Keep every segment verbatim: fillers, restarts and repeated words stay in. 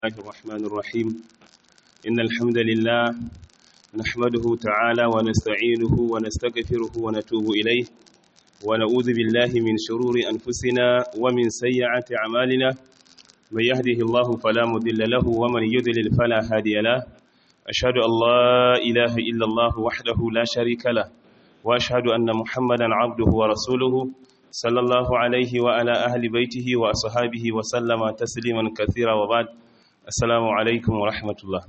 الله الرحمن الرحيم إن الحمد لله نحمده تعالى ونستعينه ونستغفره ونتوب إليه ونعوذ بالله من شرور أنفسنا ومن سيئات أعمالنا من يهده الله فلا مضل له ومن يضلل فلا هادي له أشهد أن لا إله إلا الله وحده لا شريك له وأشهد أن محمدا عبده ورسوله صلى الله عليه وعلى أهل بيته وأصحابه وسلم تسليما كثيرا وبعد Assalamu alaikum wa rahmatullah.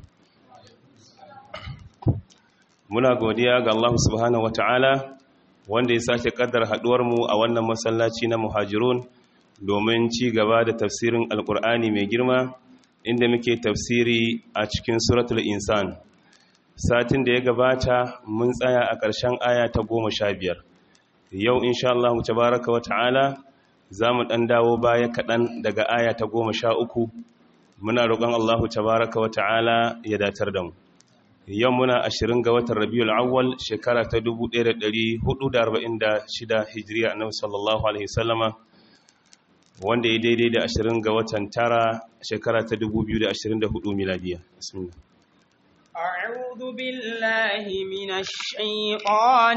Muna godiya ga Allah subhanahu wata'ala wanda ya sake kaddar haduwar mu a wannan masallaci na Muhajirun domin ci gaba da tafsirin Alkur'ani mai girma inda muke tafsiri a cikin suratul Insan. Satin da ya gabata mun tsaya a ƙarshen aya ta goma sha biyar. Yau insha Allah tabaraka wata'ala za mu ɗan dawo baya kaɗan daga aya ta goma sha uku. Muna roƙon Allahu tabaraka wa ta'ala ya datar da mu. Yau muna ashirin ga watan Rabiul Awwal shekara ta dubu ɗaya da ɗari hudu da arba'in da shida Hijriya Annabi sallallahu alaihi wasallama wanda ya daidai da ashirin ga watan tara shekara ta dubu biyu da ashirin da hudu miladiya. Bismillah. أعوذ بالله من الشيطان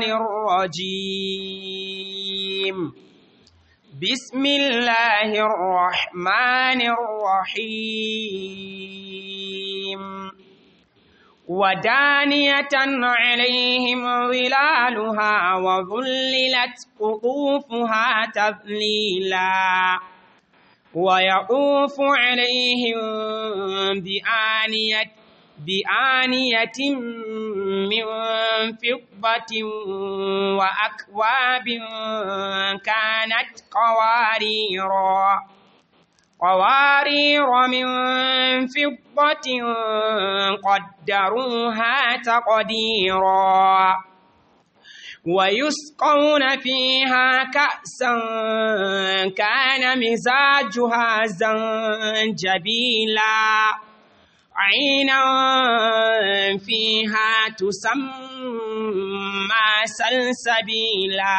الرجيم بسم الله الرحمن الرحيم ودانية عليهم ظلالها وظللت قطوفها تذليلا ويطوف عليهم بآنية بآنية من فضة وأكواب كانت قواريرا قوارير من فضة قدروها تقديرا ويسقون فيها كأسا كان مزاجها زنجبيلا عينا فيها تسمى سلسبيلا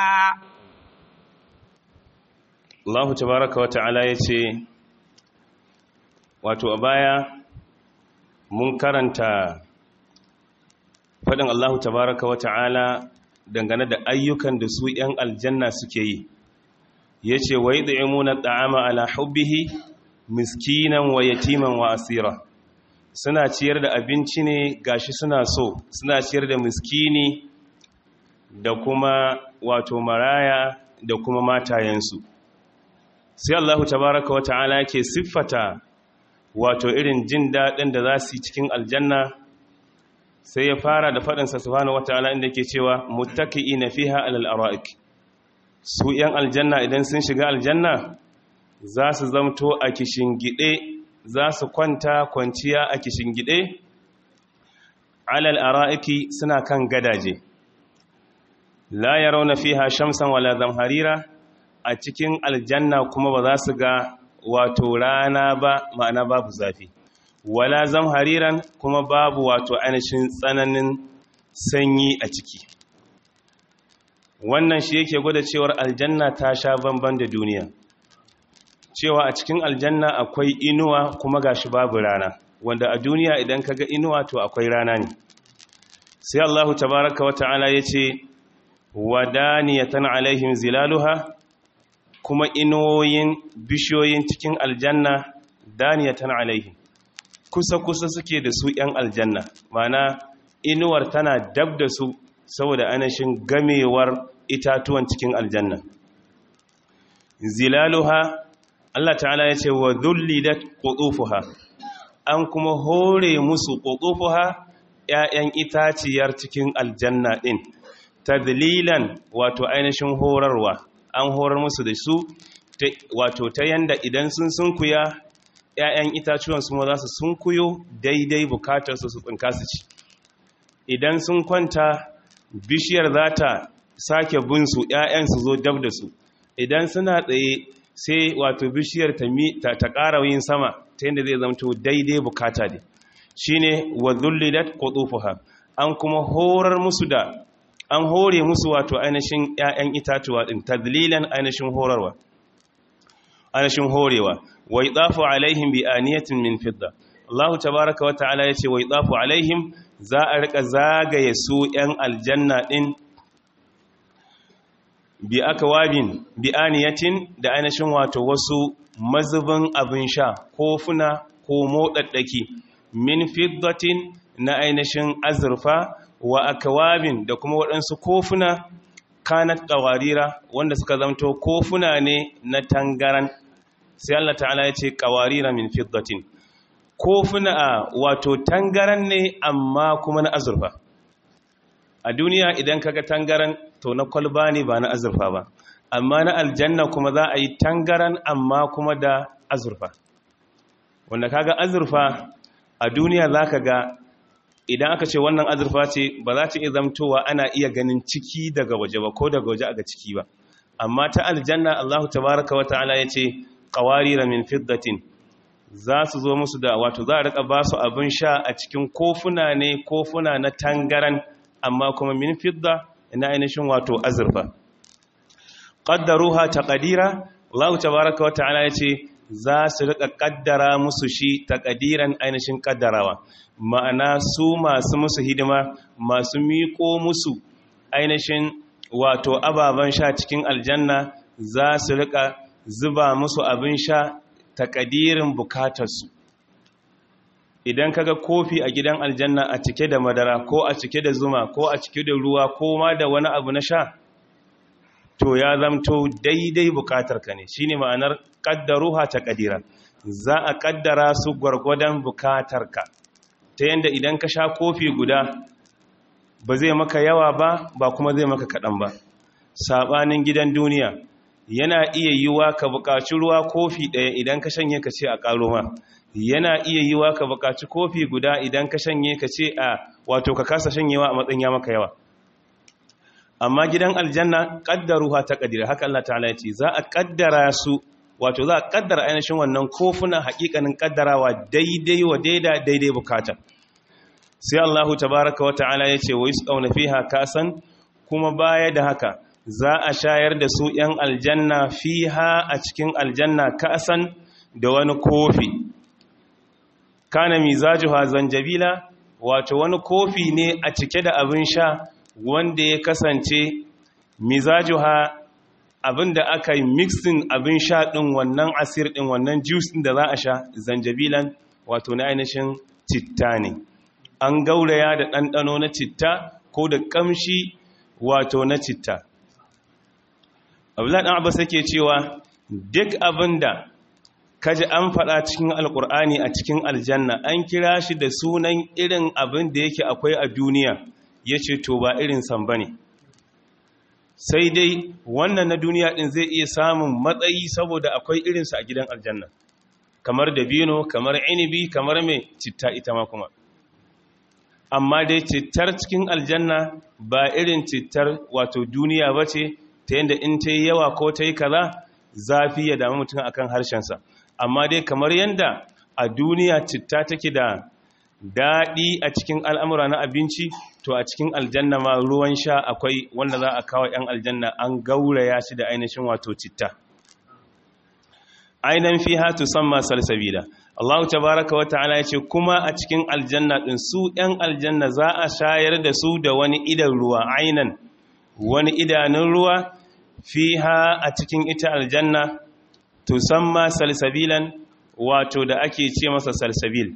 Allah tabaraka wa ta'ala yace wato a baya mun karanta fadin Allah tabaraka wa ta'ala dangane da ayyukan da su ‘yan aljanna suke yi yace wa yud'imuna at'ama ala hubbihi miskinan wa yatiman wa asira suna ciyar da abinci ne gashi suna so suna ciyar da miskini da kuma wato maraya da kuma matayensu sai Allah tabaraka wa ta'ala ke siffata wato irin jin daɗin da za su yi cikin aljanna sai ya fara da faɗinsa subhanahu wa ta'ala inda ke cewa muttaqi'ina fiha alal ara'ik su ‘yan aljanna idan sun shiga aljanna za su zamto a kishingide za su kwanta kwanciya a kishingide alal ara'iki suna kan gadaje la yarawna fiha shamsan wala zamharira a cikin aljanna kuma ba za su ga wato rana ba ma'ana babu zafi wala zamhariran kuma babu wato ainihin tsananin sanyi a ciki wannan shi yake gwada cewar aljanna ta sha bamban da duniya cewa a cikin aljanna akwai inuwa kuma gashi babu rana wanda a duniya idan kaga inuwa to akwai rana ne sai Allahu tabaraka wa ta'ala yace wadaniyatan alaihim zilaluha kuma inuwoyin bishiyoyin cikin aljanna daniyatan alaihim kusa kusa suke da su yan aljanna mana inuwar tana dab da su saboda anashin gamewar itatuwan cikin aljanna zilaluha Allah ta'ala ya ce wa dhullilat qutufuha an kuma hore musu qutufuha ƴaƴan itaciyar cikin aljanna din tadlilan wato ainihin horarwa an horar musu da su wato ta yanda idan sun sunkuya ƴaƴan itacuwan su ma za su sunkuyo daidai bukatar su su tsinka su ci idan sun kwanta bishiyar za ta sake bin su ƴaƴan su zo dab da su idan suna tsaye sai wato bishiyar ta ta ƙara yin sama ta yadda zai zamto daidai bukata ne shine wa dhullilat qutufuha an kuma horar musu da an hore musu wato ainihin ƴaƴan itatuwa din tadlilan ainihin horarwa ainihin horewa wa yadafu alaihim bi aniyatin min fidda Allah tabaraka wa ta'ala yace wa yadafu alaihim za a rika zagaye su ‘yan aljanna ɗin bi aka wabin bi aniyatin da ainihin wato wasu mazubin abin sha kofuna ko moɗaɗɗaki min fiddatin na ainihin azurfa wa aka wabin da kuma waɗansu kofuna kanat ƙawarira wanda suka zamto kofuna ne na tangaran sai Allah ta'ala ya ce ƙawarira min fiddatin kofuna a wato tangaran ne amma kuma na azurfa a duniya idan kaga tangaran to na kwalba ne ba na azurfa ba amma na aljanna kuma za a yi tangaran amma kuma da azurfa wanda kaga azurfa a duniya za ka ga idan aka ce wannan azurfa ce ba za ta iya zamtowa ana iya ganin ciki daga waje ba ko daga waje aga ciki ba amma ta aljanna Allahu tabaraka wa ta'ala ya ce qawarira min fiddatin za su zo musu da wato za a rika ba su abin sha a cikin kofuna ne kofuna na tangaran amma kuma min fidda na ainihin wato azurfa qaddaruha taqdira Allah tabaaraka wa ta'ala yace za su rika kaddara musu shi taqdiran ainihin kaddarawa ma'ana su masu musu hidima masu miƙo musu ainihin wato ababan sha cikin aljanna za su rika zuba musu abin sha takadirin bukatarsu idan kaga kofi a gidan aljanna a cike da madara ko a cike da zuma ko a cike da ruwa ko ma da wani abu na sha to ya zamto daidai bukatarka ne shine ma'anar qaddaruha taqdira za a kaddara su gwargwadon bukatarka ta yanda idan ka sha kofi guda ba zai maka yawa ba ba kuma zai maka kadan ba sabanin gidan duniya yana iya yiwa ka buƙaci ruwa kofi ɗaya idan ka shanye ka ce a ƙaro ma yana iya yiwa ka buƙaci kofi guda idan ka shanye ka ce a wato ka kasa shanyewa a matsayin ya maka yawa amma gidan aljanna qaddaruha taqdira haka Allah ta'ala ya ce za a kaddara su wato za a kaddara ainihin wannan kofuna haƙiƙanin kaddarawa daidai wa daida daidai bukata sai Allah tabaaraka wa ta'ala ya ce wa yusqawna fiha kasan kuma baya da haka za a shayar da su ‘yan aljanna fiha a cikin aljanna kasan da wani kofi kana mizajuha zanjabila wato wani kofi ne a cike da abin sha wanda ya kasance mizajuha abin da aka yi mixing abin sha ɗin wannan asir ɗin wannan juice ɗin da za a sha zanjabilan wato na ainihin citta ne an gauraya da ɗanɗano na citta ko da ƙamshi wato na citta Abdullahi dan Abbas yake cewa duk abinda kaji an faɗa cikin alkur'ani a cikin aljanna an kira shi da sunan irin abin da yake akwai a duniya yace to ba irin san bane sai dai wannan na duniya din zai iya samun matsayi saboda akwai irin sa a gidan aljanna kamar dabino kamar inibi kamar me citta ita ma kuma amma dai cittar cikin aljanna ba irin cittar wato duniya bace ta yadda in ta yi yawa ko ta yi kaza zafi ya damu mutum akan harshensa amma dai kamar yadda a duniya citta take da daɗi a cikin al'amura na abinci to a cikin aljanna ma ruwan sha akwai wanda za a kawo ‘yan aljanna an gauraya shi da ainihin wato citta ainihin fi hatu san masu salsabila Allah tabaraka wa ta'ala ya ce kuma a cikin aljanna ɗin su ‘yan aljanna za a shayar da su da wani idan ruwa ainan wani idanun ruwa fiha a cikin ita aljanna tusamma salsabilan wato da ake ce masa salsabil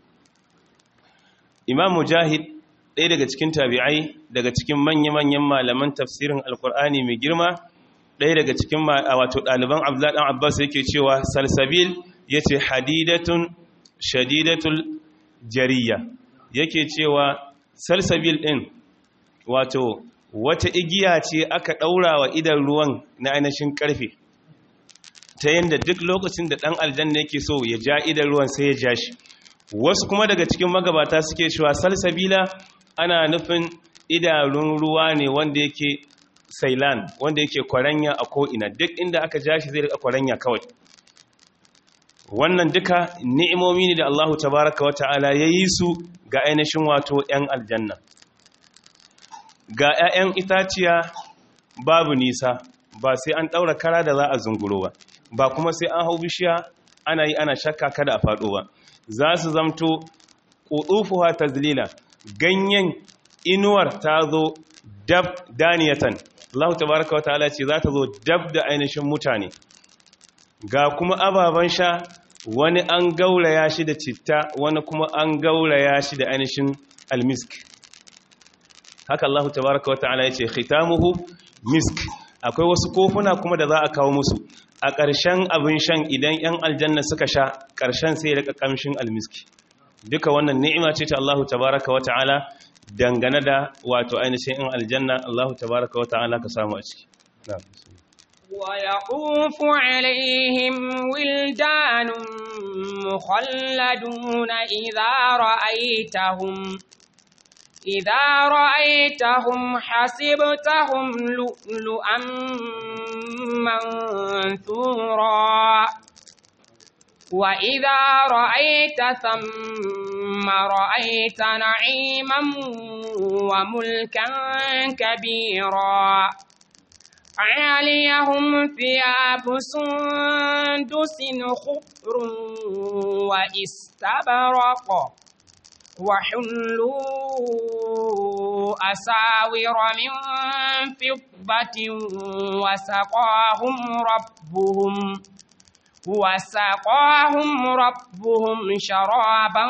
Imam Mujahid ɗaya daga cikin tabi'ai daga cikin manya-manyan malaman tafsirin alkur'ani mai girma ɗaya daga cikin wato ɗaliban Abdullah dan Abbas yake cewa salsabil yace hadidatun shadidatul jariya yake cewa salsabil din wato wata igiya ce aka ɗaura wa idan ruwan na ainihin ƙarfe ta yadda duk lokacin da ɗan aljanna yake so ya ja idan ruwan sai ya ja shi wasu kuma daga cikin magabata suke cewa salsabila ana nufin idanun ruwa ne wanda yake sailan wanda yake kwaranya a ko'ina duk inda aka ja shi zai rika kwaranya kawai wannan duka ni'imomi ne da Allahu tabaraka wa ta'ala ya yi su ga ainihin wato 'yan aljanna ga 'ya'yan itaciya babu nisa ba sai an ɗaura kara da za a zunguro ba ba kuma sai an hau bishiya ana yi ana shakka kada a faɗo ba za su zamto qutufuha tazlila ganyen inuwar ta zo dab daniyatan Allah tabaaraka wa ta'ala ce za ta zo dab da ainihin mutane ga kuma ababan sha wani an gauraya shi da citta wani kuma an gauraya shi da ainihin almisk haka Allah tabaaraka wa ta'ala yace khitamuhu misk akwai wasu kofuna kuma da za a kawo musu a ƙarshen abin shan idan ‘yan aljanna suka sha ƙarshen sai ya rika ƙamshin almiski duka wannan ni'ima ce ta Allah tabaraka wa ta'ala dangane da wato ainihin ‘yan aljanna Allah tabaraka wa ta'ala ka samu a ciki ويطوف عليهم ولدان مخلدون إذا رأيتهم إذا رأيتهم حسبتهم لؤلؤا منثورا وإذا رأيت ثم رأيت نعيما وملكا كبيرا عاليهم ثياب سندس خضر واستبرق وحلوا أساور من فضة وسقاهم ربهم وسقاهم ربهم شرابا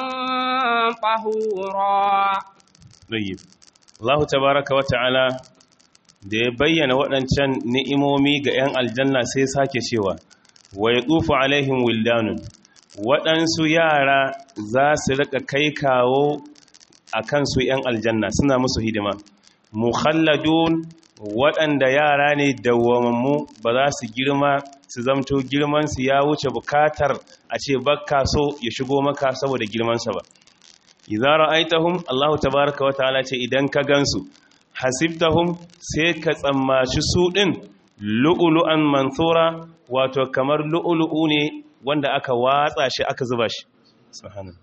طهورا. طيب الله تبارك وتعالى da ya bayyana waɗancan ni'imomi ga 'yan aljanna sai sake cewa wa yatufu alaihim wildanun waɗansu yara za su rika kai kawo a kansu 'yan aljanna suna musu hidima mukhalladun waɗanda yara ne dawwamammu ba za su girma su zamto girmansu ya wuce bukatar a ce bakka so ya shigo maka saboda girmansa ba idza ra'aitahum Allahu tabaaraka wa ta'ala ce idan ka gansu hasibtahum sai ka tsammaci su din lu'lu'an manthura wato kamar lu'lu'u ne wanda aka watsa shi aka zuba shi subhanallah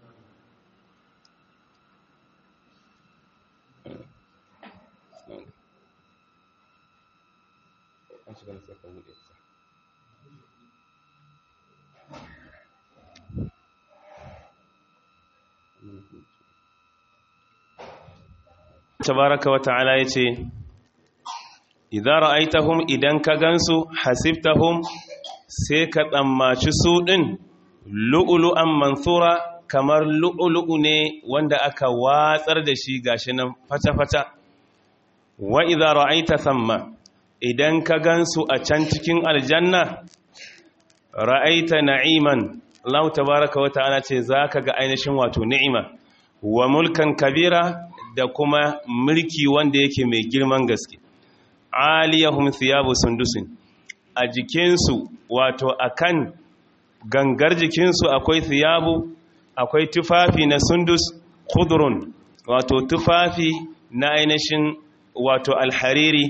tabaraka wa ta'ala yace idza ra'aitahum idan ka gansu hasibtahum sai ka tsammaci su din lu'lu'an manthura kamar lu'lu'u ne wanda aka watsar da shi gashi nan fata-fata wa idza ra'aita thamma idan ka gansu a can cikin aljanna ra'aita na'iman Allah tabaraka wa ta'ala ce zaka ga ainihin wato ni'ima wa mulkan kabira da kuma mulki wanda yake mai girman gaske aliyahum thiyabu sundusin a jikinsu wato akan gangar jikinsu akwai thiyabu akwai tufafi na sundus khudrun wato tufafi na ainihin wato alhariri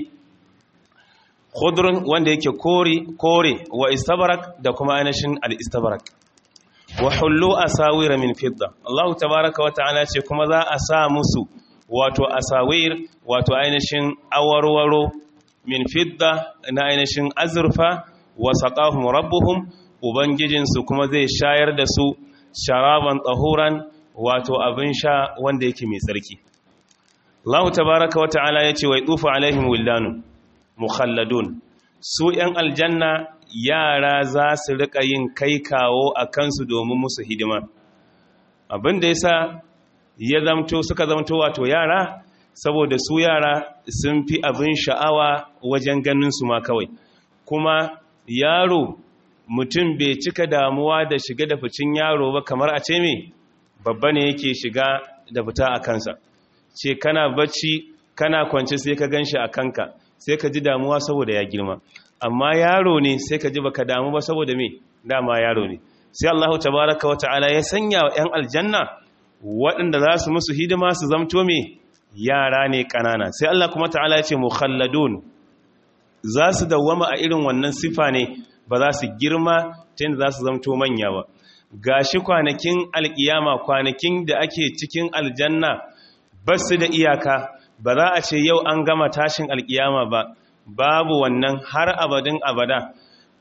khudrun wanda yake kore kore wa istabarak da kuma ainihin al-istabarak wa hullu asawira min fidda Allah tabaaraka wa ta'ala ce kuma za a sa musu wato asawir wato ainihin awarwaro min fidda na ainihin azurfa wa saqahum rabbuhum ubangijinsu kuma zai shayar da su sharaban tahuran wato abin sha wanda yake mai tsarki Allah tabaaraka wa ta'ala yace wa yufu alaihim wildanun mukhalladun su yan aljanna yara za su rika yin kai kawo a kansu domin musu hidima abinda yasa ya zamto suka zamto wato yara saboda su yara sun fi abin sha'awa wajen ganin su ma kawai kuma yaro mutum bai cika damuwa da shiga da ficin yaro ba kamar a ce me babba ne yake shiga da fita a kansa ce kana bacci kana kwance sai ka ganshi a kanka sai ka ji damuwa saboda ya girma amma yaro ne sai ka ji baka damu ba saboda me dama yaro ne sai Allahu tabaaraka wa ta'ala ya sanya wa 'yan aljanna waɗanda za su musu hidima su zamto me yara ne ƙanana sai Allah kuma ta'ala ya ce mukhalladun za su dawwama a irin wannan sifa ne ba za su girma ta yadda za su zamto manya ba gashi kwanakin alkiyama kwanakin da ake cikin aljanna ba su da iyaka ba za a ce yau an gama tashin alkiyama ba babu wannan har abadin abada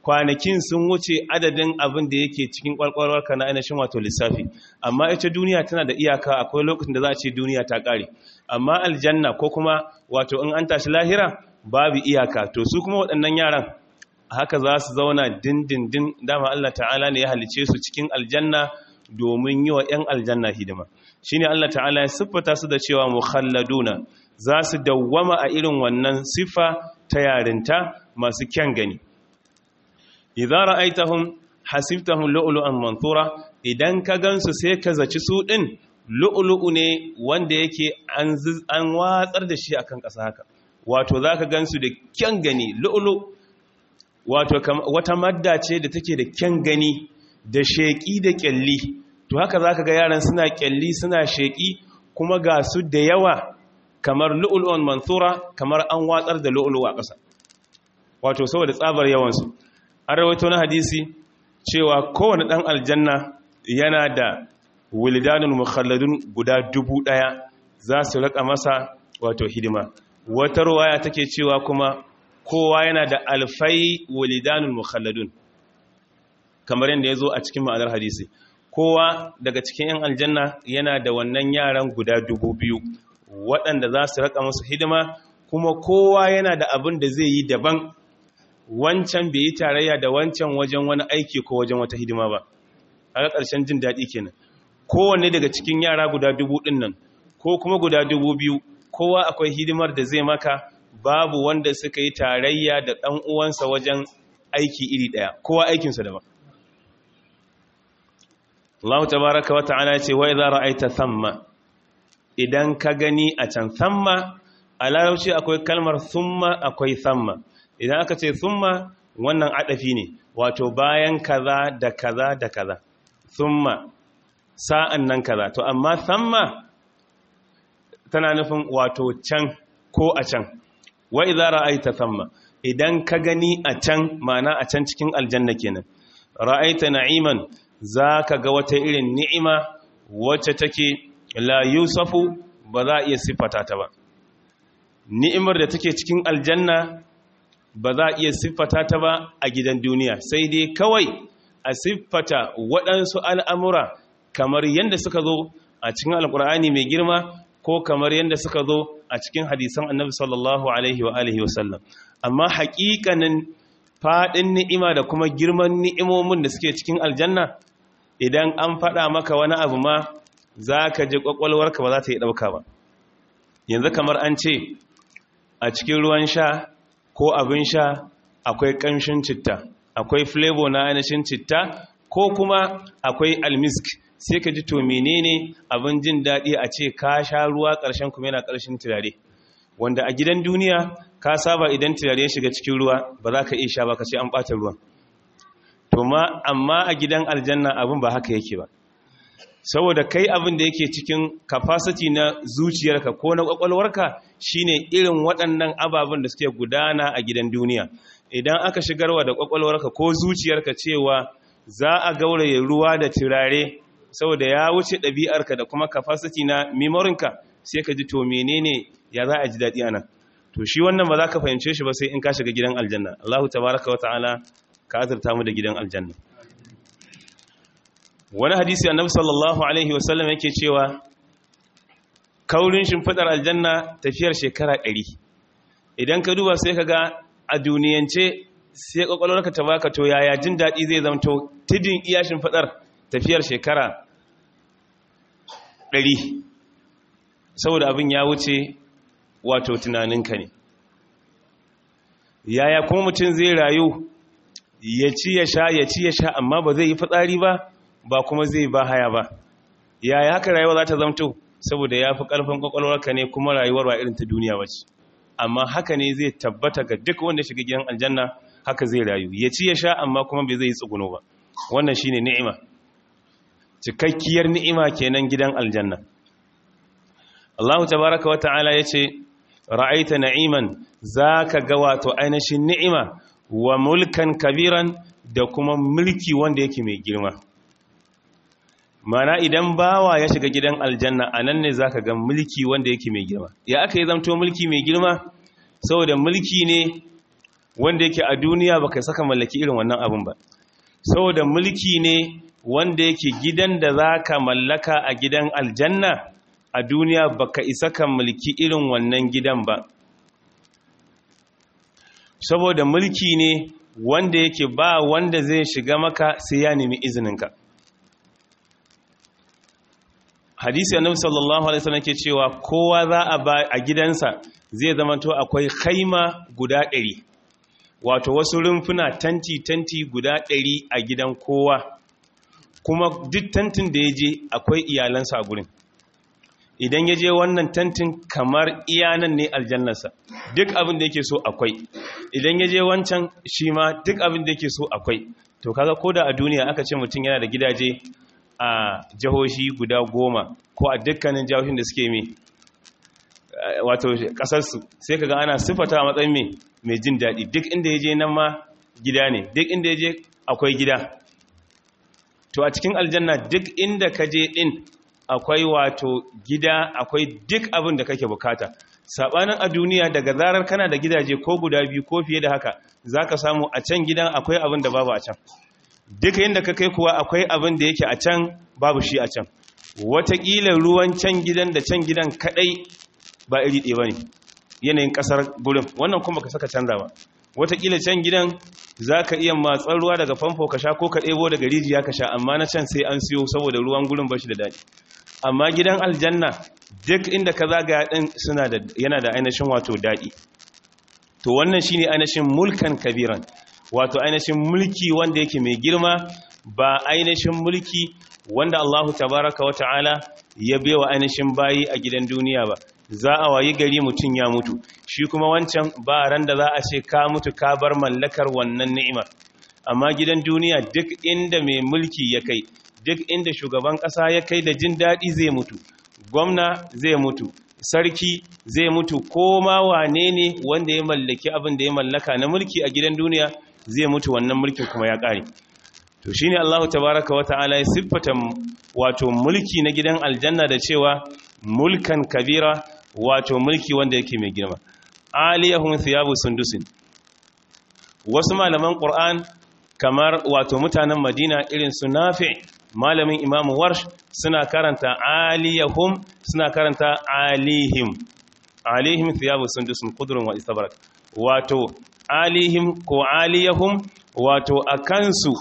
kwanakin sun wuce adadin abin da yake cikin kwalkwalwarka na ainihin wato lissafi. Amma ita duniya tana da iyaka, akwai lokacin da za a ce duniya ta ƙare. Amma aljanna ko kuma wato in an tashi lahira babu iyaka. To su kuma waɗannan yaran haka za su zauna dindindin, dama Allah ta'ala ne ya halice su cikin aljanna domin yi wa 'yan aljanna hidima. Shi ne Allah ta'ala ya siffata su da cewa mukhalladuna, za su dawwama a irin wannan siffa ta yarinta masu kyan gani. Idza ra'aitahum hasibtahum lu'lu'an manthura, idan ka gansu sai ka zaci su din lu'lu'u ne wanda yake an an watsar da shi akan ƙasa haka. Wato zaka gansu da kyan gani. Lu'lu' wato wata madda ce da take da kyan gani da sheki da kyalli. To haka zaka ga yaran suna kyalli suna sheki kuma ga su da yawa kamar lu'lu'un manthura, kamar an watsar da lu'lu'u a ƙasa. Wato saboda tsabar yawan su. An rawaito na hadisi cewa kowane ɗan aljanna yana da wildanul mukhalladun guda dubu ɗaya za su raka masa wato hidima. Wata ruwaya take cewa kuma kowa yana da alfai wildanul mukhalladun, kamar yadda ya zo a cikin ma'anar hadisi. Kowa daga cikin 'yan aljanna yana da wannan yaran guda dubu biyu waɗanda za su raka masa hidima, kuma kowa yana da abin da zai yi daban. Wancan bai yi tarayya da wancan wajen wani aiki ko wajen wata hidima ba. A ƙarshen jin daɗi kenan. Kowanne daga cikin yara guda dubu ɗin nan ko kuma guda dubu biyu, kowa akwai hidimar da zai maka, babu wanda suka yi tarayya da ɗan uwansa wajen aiki iri ɗaya, kowa aikinsa daban. Allah tabaraka wa ta'ala ce wa idza ra'aita thamma, idan ka gani a can. Thamma a larabci akwai kalmar thumma, akwai thamma. Idan aka ce thumma, wannan adafi ne, wato bayan kaza da kaza da kaza. Thumma sa'an nan kaza. To amma thamma tana nufin wato can ko a can. Wa idza ra'aita thamma, idan ka gani a can, ma'ana a can cikin aljanna kenan. Ra'aita na'iman, zaka ga wata irin ni'ima wacce take la yusafu, ba za a iya siffata ta ba. Ni'imar da take cikin aljanna ba za a iya siffata ta ba a gidan duniya, sai dai kawai a siffata waɗansu al'amura kamar yadda suka zo a cikin alƙur'ani mai girma, ko kamar yadda suka zo a cikin hadisan annabi sallallahu alaihi wa alihi wasallam. Amma haƙiƙanin faɗin ni'ima da kuma girman ni'imomin da suke cikin aljanna, idan an faɗa maka wani abu ma za ka ji ƙwaƙwalwarka ba za ta yi ɗauka ba. Yanzu kamar an ce a cikin ruwan sha ko abin sha akwai ƙamshin citta, akwai flavor na ainihin citta, ko kuma akwai almisk, sai ka ji to menene abin jin daɗi a ce ka sha ruwa ƙarshen kuma yana ƙarshen turare, wanda a gidan duniya ka saba idan turare ya shiga cikin ruwa ba za ka iya sha ba, ka ce an ɓata ruwan. To ma amma a gidan aljanna abin ba haka yake ba, saboda kai abin da yake cikin capacity na zuciyarka ko na kwakwalwarka shine irin waɗannan ababen da suke gudana a gidan duniya. Idan aka shigarwa da kwakwalwarka ko zuciyarka cewa za a gauraye ruwa da turare saboda ya wuce ɗabi'arka da kuma capacity na memorinka, sai ka ji to menene ya za a ji daɗi ana. To shi wannan ba za ka fahimce shi ba sai in ka shiga gidan aljanna. Allahu tabaraka wa ta'ala ka azurta mu da gidan aljanna. Wani hadisi annabi sallallahu alaihi wasallam yake cewa kaurin shimfidar aljanna tafiyar shekara ɗari. Idan ka duba sai ka ga a duniyance sai kwakwalwarka ta baka to yaya jin daɗi zai zamto tidin iya shimfidar tafiyar shekara ɗari, saboda abin ya wuce wato tunaninka ne. Yaya kuma mutum zai rayu ya ci ya sha ya ci ya sha amma ba zai yi fitsari ba, ba kuma zai ba haya ba? Yaya haka rayuwa za ta zamto? Saboda ya fi ƙarfin ƙwaƙwalwarka ne, kuma rayuwar ba irin ta duniya ba ce. Amma haka ne zai tabbata ga duk wanda shiga gidan aljanna, haka zai rayu, ya ci ya sha amma kuma bai zai yi tsuguno ba. Wannan shine ni'ima, cikakkiyar ni'ima kenan gidan aljanna. Allah tabaraka wa ta'ala yace ra'aita na'iman, zaka ga wato ainihin ni'ima, wa mulkan kabiran, da kuma mulki wanda yake mai girma. Mana idan bawa ya shiga gidan aljanna, anan ne zaka ga mulki wanda yake mai girma. Ya aka yi zamto mulki mai girma? Saboda mulki ne wanda yake a duniya baka saka mallaki irin wannan abin ba saboda mulki ne wanda yake gidan da zaka mallaka a gidan aljanna a duniya baka isa ka mulki irin wannan gidan ba saboda mulki ne wanda yake ba wanda zai shiga maka sai ya nemi izininka hadisi annabi sallallahu alaihi wasallam ke cewa kowa za a ba a gidansa zai zama to akwai khaima guda ɗari wato wasu rumfuna tanti tanti guda ɗari a gidan kowa kuma duk tantin da ya je akwai iyalansa a gurin idan ya je wannan tantin kamar iyanan ne aljannarsa duk abin da yake so akwai idan ya je wancan shi ma duk abin da yake so akwai to kaga ko da a duniya aka ce mutum yana da gidaje a jihohi guda goma ko a dukkanin jihohin da suke mai wato kasarsu sai kaga ana sifata a matsayin mai mai jin daɗi duk inda ya je nan ma gida ne duk inda ya je akwai gida to a cikin aljanna duk inda ka je ɗin akwai wato gida akwai duk abin da kake bukata sabanin a duniya daga zarar kana da gidaje ko guda biyu ko fiye da haka zaka samu a can gidan akwai abin da babu a can duk inda ka kai kuwa akwai abin da yake a can babu shi a can wataƙila ruwan can gidan da can gidan kadai ba iri ɗaya bane yanayin ƙasar gurin wannan kuma ka saka canza ba wataƙila can gidan zaka iya matsar ruwa daga famfo ka sha ko ka ɗebo daga rijiya ka sha amma na can sai an siyo saboda ruwan gurin bashi da daɗi amma gidan aljanna duk inda ka zagaya din suna da yana da ainihin wato dadi to wannan shine ainihin mulkan kabiran wato ainihin mulki wanda yake mai girma ba ainihin mulki wanda Allah tabaaraka wa ta'ala ya baiwa ainihin bayi a gidan duniya ba za a wayi gari mutun ya mutu shi kuma wancan ba ran da za a ce ka mutu ka bar mallakar wannan ni'imar amma gidan duniya duk inda mai mulki ya kai duk inda shugaban ƙasa ya kai da jin daɗi zai mutu gwamna zai mutu sarki zai mutu ko ma wane ne wanda ya mallaki abin da ya mallaka na mulki a gidan duniya zai mutu wannan mulkin kuma ya ƙare to shine Allah tabaraka wa ta'ala ya siffata wato mulki na gidan aljanna da cewa mulkan kabira wato mulki wanda yake mai girma aliyahum thiyabu sundusin wasu malaman Qur'an kamar wato mutanen Madina irin su Nafi' malamin Imam Warsh suna karanta aliyahum suna karanta alihim alihim thiyabu sundusun qudrun wa istabrak wato alihim ko aliyahum wato akansu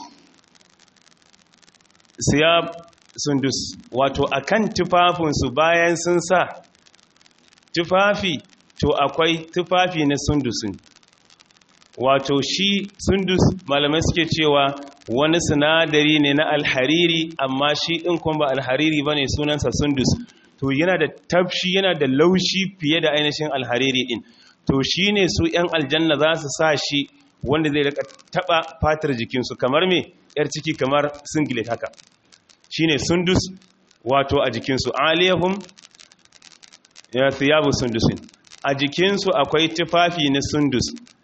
siyab sundus wato akan tufafin su bayan sun sa tufafi to akwai tufafi na sundusin wato shi sundus malamai suke cewa wani sinadari ne na alhariri amma shi ɗin kuma ba alhariri ba ne sunansa sundus to yana da tafshi yana da laushi fiye da ainihin alhariri ɗin to shi ne su ‘yan aljanna za su sa shi wanda zai rika taɓa fatar jikinsu kamar me ‘yar ciki kamar singlet haka shi ne sundus wato a jikinsu aliyahum ya thiyabu sundusin a jikinsu akwai tufafi na sundus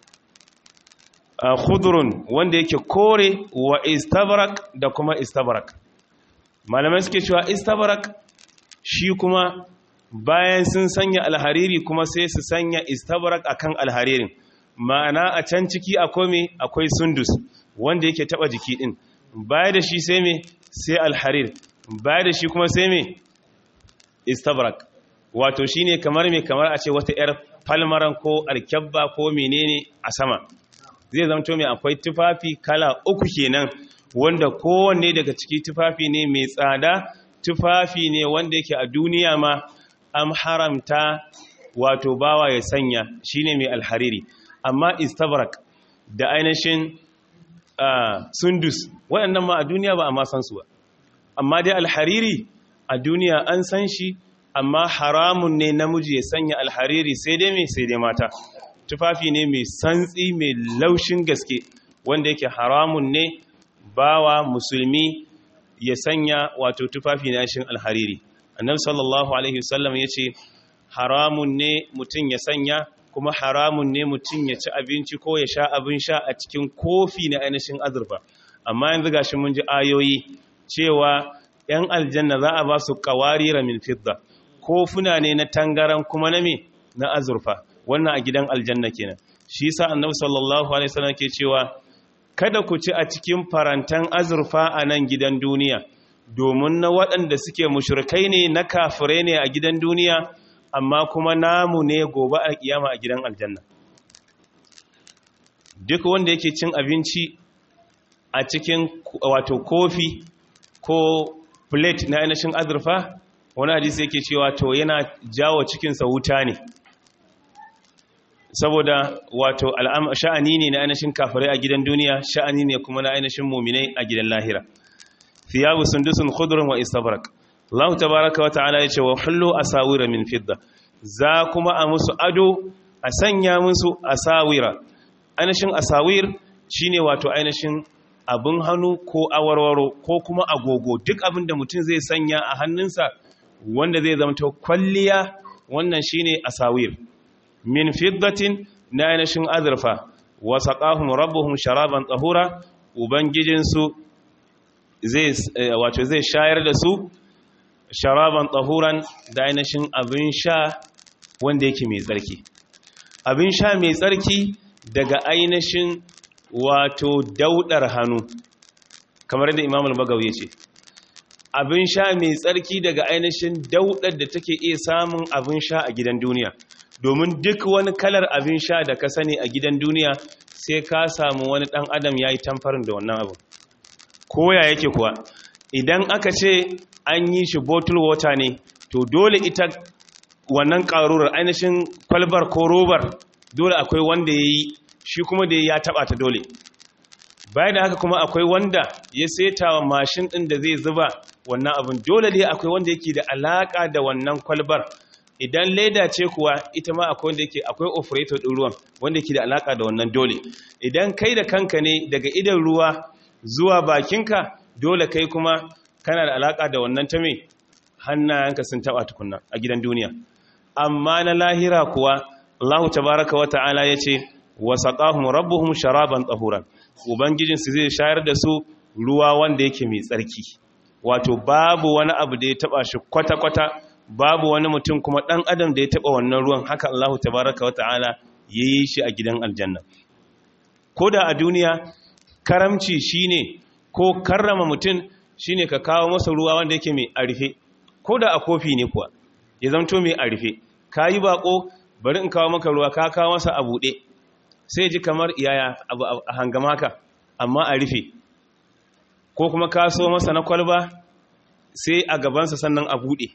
khudrun wanda yake kore wa istabrak da kuma istabrak malamai suke cewa istabrak shi kuma bayan sun sanya alhariri kuma sai su sanya istabrak akan alharirin ma'ana a can ciki akwai me akwai sundus wanda yake taba jiki din baya da shi sai me sai alharir baya da shi kuma sai me istabrak wato shine kamar me kamar a ce wata yar falmaran ko alkyabba ko menene a sama zai zamto mai akwai tufafi kala uku kenan wanda kowanne daga ciki tufafi ne mai tsada tufafi ne wanda yake a duniya ma an haramta wato bawa ya sanya shine mai alhariri amma istabrak da ainihin sundus waɗannan ma a duniya ba a ma san su ba amma dai alhariri a duniya an san shi amma haramun ne namiji ya sanya alhariri sai dai mai sai dai mata tufafi ne mai santsi mai laushin gaske wanda yake haramun ne bawa musulmi ya sanya wato tufafi na shin alhariri annabi sallallahu alaihi wasallam yace haramun ne mutun ya sanya kuma haramun ne mutun ya ci abinci ko ya sha abin sha a cikin kofi na ainihin azurfa amma yanzu gashi mun ji ayoyi cewa yan aljanna za a ba su qawarira min fidda kofuna ne na tangaran kuma na me na azurfa wannan a gidan aljanna kenan shi sa annabi sallallahu alaihi wasallam ke cewa kada ku ci a cikin farantan azurfa a nan gidan duniya domin na waɗanda suke mushrikai ne na kafirai ne a gidan duniya amma kuma namu ne gobe a kiyama a gidan aljanna. Duk wanda yake cin abinci a cikin wato kofi ko plate na ainihin azurfa, wani hadisi yake cewa to yana jawo cikinsa wuta ne, saboda wato sha'ani ne na ainihin kafirai a gidan duniya, sha'ani ne kuma na ainihin muminai a gidan lahira. Thiyabu sundusun khudrun wa istabrak. Allah tabaraka wa ta'ala yace wa hullu asawira min fidda. Za kuma a musu ado, a sanya musu asawira. Ainihin asawir shine wato ainihin abin hannu ko awarwaro ko kuma agogo, duk abin da mutum zai sanya a hannunsa wanda zai zama ta kwalliya, wannan shine asawir. Min fiddatin na ainihin azurfa. Wa saqahum rabbuhum sharaban tahura. Ubangijinsu zai wato zai shayar da su sharaban tahuran da ainihin abin sha wanda yake mai tsarki. Abin sha mai tsarki daga ainihin wato daudar hannu, kamar da Imam al-Bagawi yace, abin sha mai tsarki daga ainihin daudar da take iya samun abin sha a gidan duniya, domin duk wani kalar abin sha da ka sani a gidan duniya sai ka samu wani dan adam yayi tamfarin da wannan abu, koya yake kuwa. Idan aka ce an yi shi bottle water ne, to dole ita wannan ƙarurar ainihin kwalbar ko robar dole akwai wanda ya yi shi kuma da ya taɓa ta dole. Bayan da haka kuma akwai wanda ya seta wa mashin ɗin da zai zuba wannan abin, dole dai akwai wanda yake da alaƙa da wannan kwalbar. Idan leda ce kuwa ita ma akwai wanda yake akwai operator ɗin ruwan wanda yake da alaƙa da wannan dole. Idan kai da kanka ne daga idan ruwa zuwa bakinka, dole kai kuma kana da alaƙa da wannan ta mai hannayenka sun taɓa tukunna a gidan duniya. Amma na lahira kuwa Allah tabaraka wa ta'ala ya ce wa saqahum rabbuhum sharaban tahuran. Ubangijinsu zai shayar da su ruwa wanda yake mai tsarki, wato babu wani abu da ya taɓa shi kwata-kwata, babu wani mutum kuma ɗan adam da ya taɓa wannan ruwan. Haka Allah tabaraka wa ta'ala ya yi shi a gidan aljanna. Ko da a duniya karamci shine ko karrama mutum shine ka kawo masa ruwa wanda yake mai arfe, ko da a kofi ne kuwa ya zamto mai arfe. Ka yi bako, bari in kawo maka ruwa, ka kawo masa a buɗe, sai ji kamar iyaya abu a hangama ka, amma a rufe. Ko kuma ka so masa na kwalba sai a gabansa sannan a buɗe,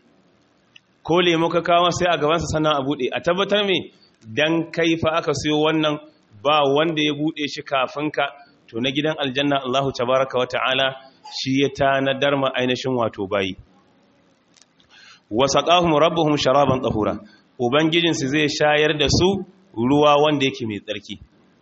ko lemo ka kawo sai a gabansa sannan a buɗe. A tabbatar me dan kai fa aka siyo wannan, ba wanda ya buɗe shi kafin ka. To na gidan aljanna Allahu tabaraka wa ta'ala shi ya tanadar ma ainihin wato bayi. Wa saqahum rabbuhum sharaban tahura. Ubangijinsu zai shayar da su ruwa wanda yake mai tsarki.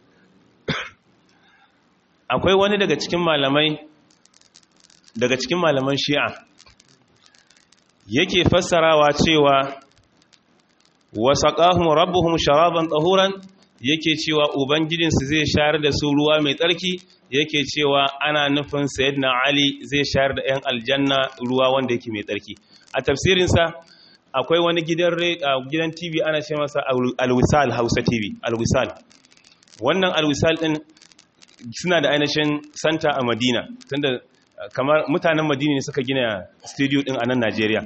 Akwai wani daga cikin malamai daga cikin malaman Shi'a yake fassarawa cewa wa saqahum rabbuhum sharaban tahuran, yake cewa ubangijinsu zai shayar da su ruwa mai tsarki, yake cewa ana nufin sayyidina Ali zai shayar da 'yan aljanna ruwa wanda yake mai tsarki. A tafsirinsa akwai wani gidan gidan T V ana ce masa Al-Wisal, Hausa T V, Al-Wisal. Wannan Al-Wisal din suna da ainihin santa a Madina, tunda kamar mutanen Madina ne suka gina studio din a nan Najeriya.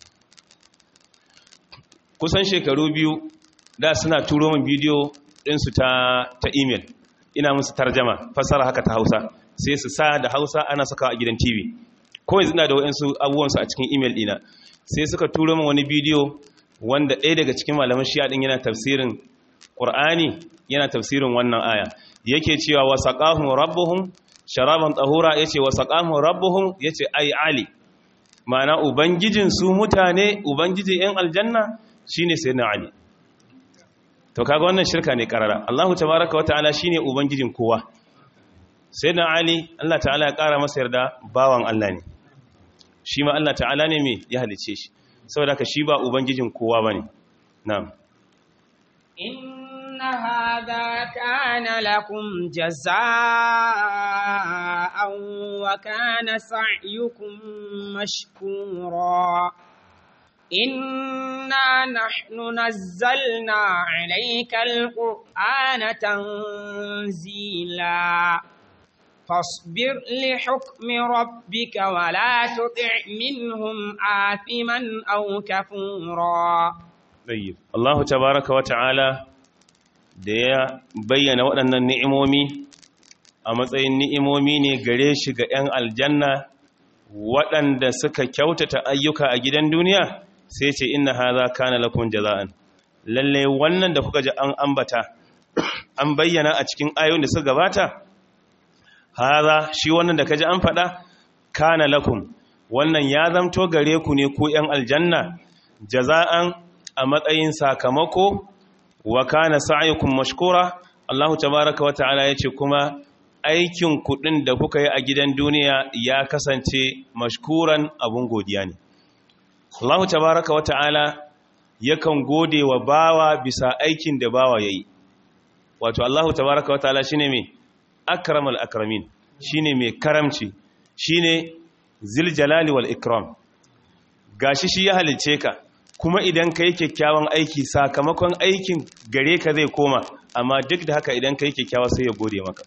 Kusan shekaru biyu da suna turo min bidiyo ɗinsu ta ta email, ina musu tarjama fasara haka ta Hausa, sai su sa da Hausa ana saka a gidan T V. Ko yanzu ina da wayansu abubuwansu a cikin email ɗina, sai suka turo min wani bidiyo wanda ɗaya daga cikin malaman Shi'a din yana tafsirin Qur'ani, yana tafsirin wannan aya. Yake cewa wa saqahum rabbuhum sharaban tahura, yace wa saqahum rabbuhum, yace ai Ali, ma'ana ubangijin su mutane, ubangijin yan aljanna shine sayyidina Ali. To kaga wannan shirka ne karara. Allahu tabaaraka wa ta'ala shine ubangijin kowa. Sayyidina Ali, Allah ta'ala ya kara masa yarda, bawan Allah ne. Shi ma Allah ta'ala ne me ya halice shi. Saboda ka shi ba ubangijin kowa bane. Na'am. إن هذا كان لكم جزاء وكان سعيكم مشكورا إنا إنا نحن نزلنا عليك القرآن تنزيلا فاصبر لحكم ربك ولا تطع منهم آثما أو كفورا. طيب الله تبارك وتعالى da ya bayyana waɗannan ni'imomi a matsayin ni'imomi ne gare shi ga 'yan aljanna waɗanda suka kyautata ayyuka a gidan duniya sai ce inna hadha kana lakum jaza'an lalle wannan da kuka ji an ambata an bayyana a cikin ayoyin da suka gabata hadha shi wannan da kaji an faɗa kana lakum wannan ya zamto gare ku ne ku 'yan aljanna jaza'an a matsayin sakamako wa kana sa'yukum mashkura Allahu tabaaraka wa ta'ala yace kuma aikin kudin da kuka yi a gidan duniya ya kasance mashkuran abun godiya ne Allahu tabaaraka wa ta'ala yakan gode wa bawa bisa aikin da bawa yayi wato Allahu tabaaraka wa ta'ala shine mai akramul akramin shine mai karamci shine zil jalali wal ikram gashi shi ya halice ka kuma idan kai kyakkyawan aiki sakamakon aikin gare ka zai koma amma duk da haka idan kai kyakkyawa sai ya gode maka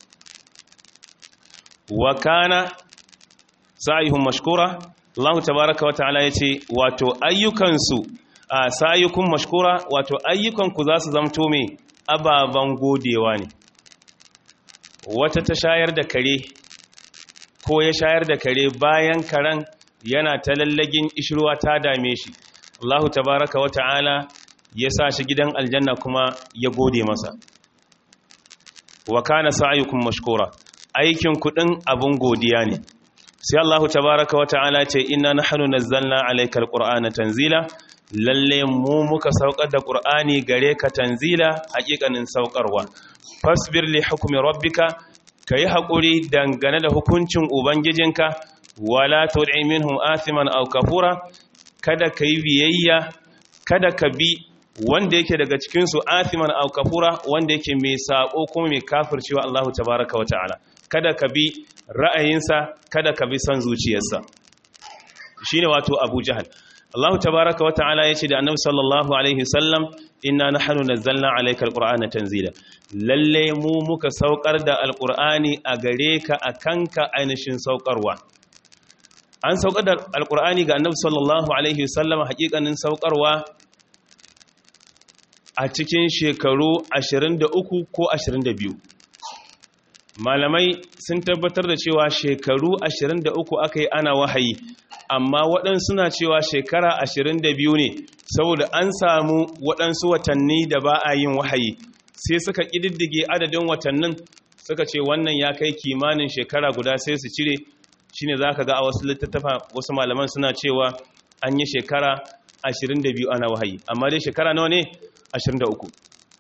wa kana sa'ihum mashkura Allah tabaaraka wa ta'ala yace wato ayyukansu a sa'yukum mashkura wato ayyukanku za su zamto me ababan godewa ne wata ta shayar da kare ko ya shayar da kare bayan karen yana ta lallagin ishruwa ta dame shi Allah tabaaraka wa ta'ala ya sa shi gidan aljanna kuma ya gode masa wa kana sa'yukum mashkura aikin kudin abun godiya ne sai Allah tabaaraka wa ta'ala ce inna nahnu nazzalna alaykal qur'ana tanzila lalle mu muka saukar da qur'ani gare ka tanzila hakikanin saukarwa fasbir li hukmi rabbika kai hakuri dangane da hukuncin ubangijinka wala tud'i minhum athiman aw kafura kada kai biyayya kada ka bi wanda yake daga cikin su athiman aw kafura wanda yake mai sako kuma mai kafircewa Allah tabaaraka wa ta'ala kada ka bi ra'ayinsa kada ka bi san zuciyarsa shine wato Abu Jahal Allah tabaaraka wa ta'ala yace da Annabi sallallahu alaihi wasallam inna nahnu nazzalna alayka alqur'ana tanzila lalle mu muka saukar da alqur'ani a gare ka akanka ainihin saukarwa an saukar da alqur'ani ga Annabi sallallahu alaihi wasallam hakikanin saukarwa a cikin shekaru ashirin da uku ko ashirin da biyu malamai sun tabbatar da cewa shekaru ashirin da uku aka yi ana wahayi amma waɗansu suna cewa shekara ashirin da biyu ne saboda an samu waɗansu watanni da ba a yin wahayi sai suka ƙididdige adadin watannin suka ce wannan ya kai kimanin shekara guda sai su cire shine za ka ga a wasu littattafa wasu malaman suna cewa an yi shekara ashirin da biyu ana wahayi amma dai shekara nawa ne ashirin da uku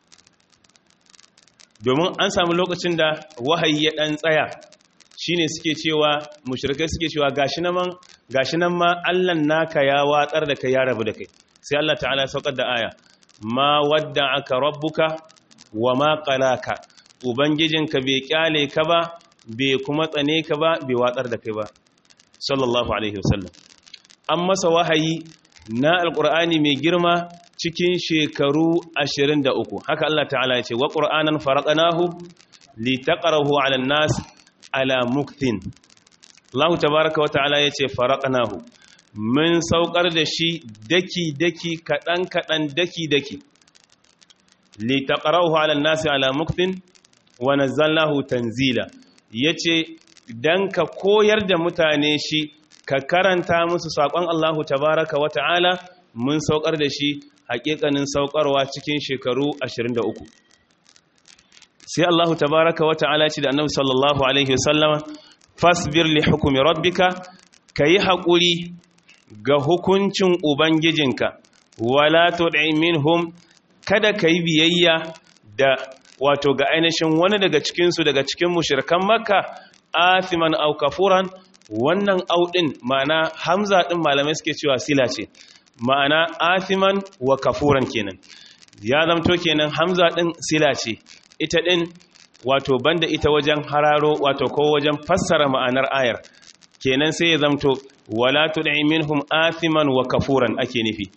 domin an samu lokacin da wahayi ya ɗan tsaya shine suke cewa mushrikai suke cewa gashi nan gashi nan ma Allah naka ya watsar da kai ya rabu da kai sai Allah ta'ala ya saukar da aya ma wadda'aka rabbuka wa ma qalaka ubangijinka bai kyale ka ba bai kuma tsane ka ba bai watsar da kai ba sallallahu alaihi wasallam an masa wahayi na alqur'ani mai girma cikin shekaru ashirin da uku haka Allah ta'ala ya ce wa qur'anan faraqnahu litaqrahu 'ala an-nas ala muktin Allah tabaaraka wa ta'ala ya ce faraqnahu mun saukar da shi daki daki kadan kadan daki daki litaqrahu 'ala an-nas ala muktin wa nazzalnahu tanzila yace dan ka koyar da mutane shi ka karanta musu sakon Allah tabaaraka wa ta'ala mun saukar da shi hakikanin saukarwa cikin shekaru ashirin da uku sai Allah tabaaraka wa ta'ala ce da Annabi sallallahu alaihi wasallama fasbir li hukmi rabbika kai hakuri ga hukuncin ubangijinka wala tud'i minhum kada kai biyayya da wato ga ainihin wani daga cikin su daga cikin mushrikan makka athiman aw kafuran wannan audin ma'ana hamza din malamai suke cewa sila ce ma'ana athiman wa kafuran kenan ya zamto kenan hamza din sila ce ita din wato banda ita wajen hararo wato ko wajen fassara ma'anar ayar kenan sai ya zamto wala tud'i minhum athiman wa kafuran ake nufi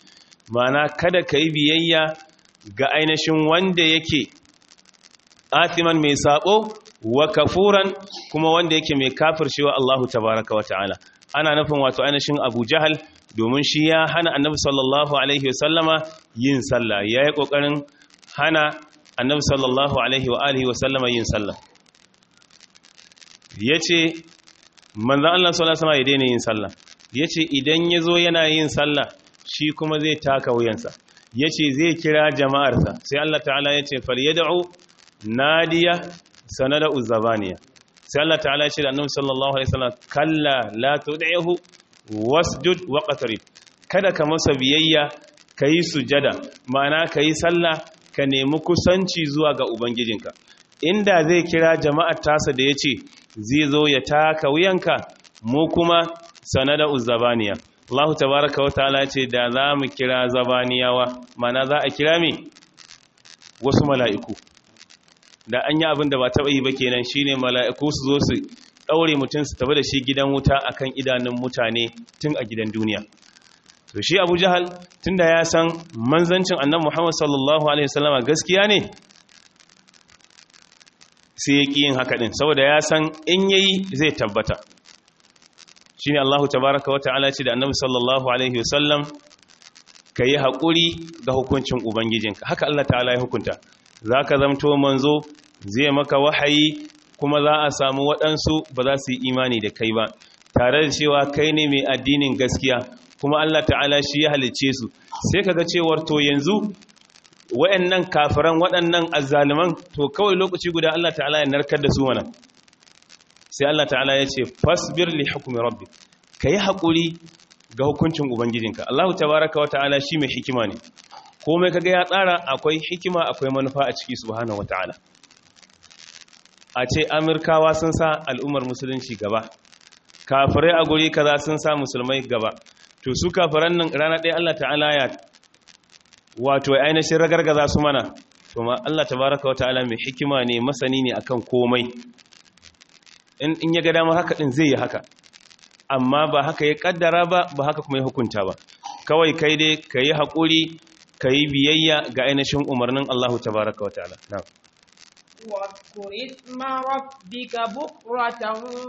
ma'ana kada ka yi biyayya ga ainihin wanda yake athiman mai sabo wa kafuran kuma wanda yake mai kafircewa Allahu tabaraka wa ta'ala. Ana nufin wato ainihin Abu Jahal, domin shi ya hana Annabi sallallahu alaihi wasallama yin sallah, yayi kokarin hana Annabi sallallahu alaihi wa alihi wasallama yin sallah. Yace manzon Allah sallallahu alaihi wasallama ya daina yin sallah. Yace idan yazo yana yin sallah shi kuma zai taka wuyansa. Yace zai kira jama'arsa. Sai Allah ta'ala yace falyad'u nadiya sanada uzabaniya. Sai Allah ta'ala ya ce da Annabi sallallahu alaihi wasallam kalla la tud'ihu wasjud waqtarib. Kada ka masa biyayya, kai sujada, ma'ana kai sallah, ka nemi kusanci zuwa ga ubangijinka. Inda zai kira jama'ar tasa da yace zai zo ya taka wuyanka, mu kuma sanada uzabaniya. Allah tabaaraka wa ta'ala ya ce da za mu kira zabaniyawa, ma'ana za a kira me wasu mala'iku. Da an yi abin da ba taɓa yi ba kenan shine mala'iku su zo su ɗaure mutum su tafi da shi gidan wuta akan idanun mutane tun a gidan duniya. To shi Abu Jahal tunda ya san manzancin Annabi Muhammad sallallahu alaihi wasallama gaskiya ne, sai ya ƙi yin haka din saboda ya san in yayi zai tabbata. Shine Allah tabaaraka wa ta'ala ce da Annabi sallallahu alaihi wasallam kai haƙuri ga hukuncin ubangijinka. Haka Allah ta'ala ya hukunta. Za ka zamto manzo, zai maka wahayi, kuma za a samu waɗansu ba za su yi imani da kai ba, tare da cewa kai ne mai addinin gaskiya, kuma Allah ta'ala shi ya halicce su. Sai ka ga cewar to yanzu waɗannan kafiran, waɗannan azzaliman, to kawai lokaci guda Allah ta'ala ya narkar da su mana. Sai Allah ta'ala ya ce fasbir li hukmi rabbik, kai haƙuri ga hukuncin ubangijinka. Allah tabaraka wa ta'ala shi mai hikima ne. Komai kaga ya tsara akwai hikima, akwai manufa a ciki subhanahu wataala. A ce Amurkawa sun sa al'ummar musulunci gaba, kafirai a guri kaza sun sa musulmai gaba, to su kafiran nan rana ɗaya Allah ta'ala ya wato ainihin ragargaza su mana. To ma Allah tabaraka wataala mai hikima ne, masani ne akan komai. In in ya ga dama haka din zai yi haka, amma ba haka ya kaddara ba, ba haka kuma ya hukunta ba. Kawai kai dai kai haƙuri, ka yi biyayya ga ainihin umarnin Allah tabaraka wa ta'ala. Na'am. واذكر اسم ربك بكرة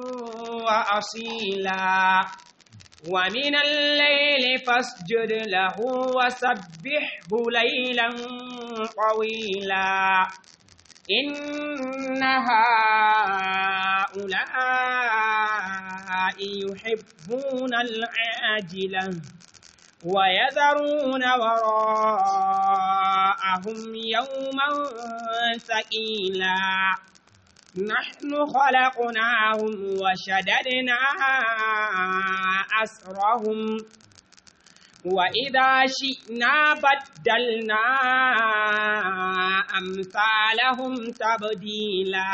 وأصيلا ومن الليل فاسجد له وسبحه ليلا طويلا إن هؤلاء يحبون العاجلة ويذرون وراءهم يوما ثقيلا نحن خلقناهم وشددنا أسرهم وإذا شئنا بدلنا أمثالهم تبديلا.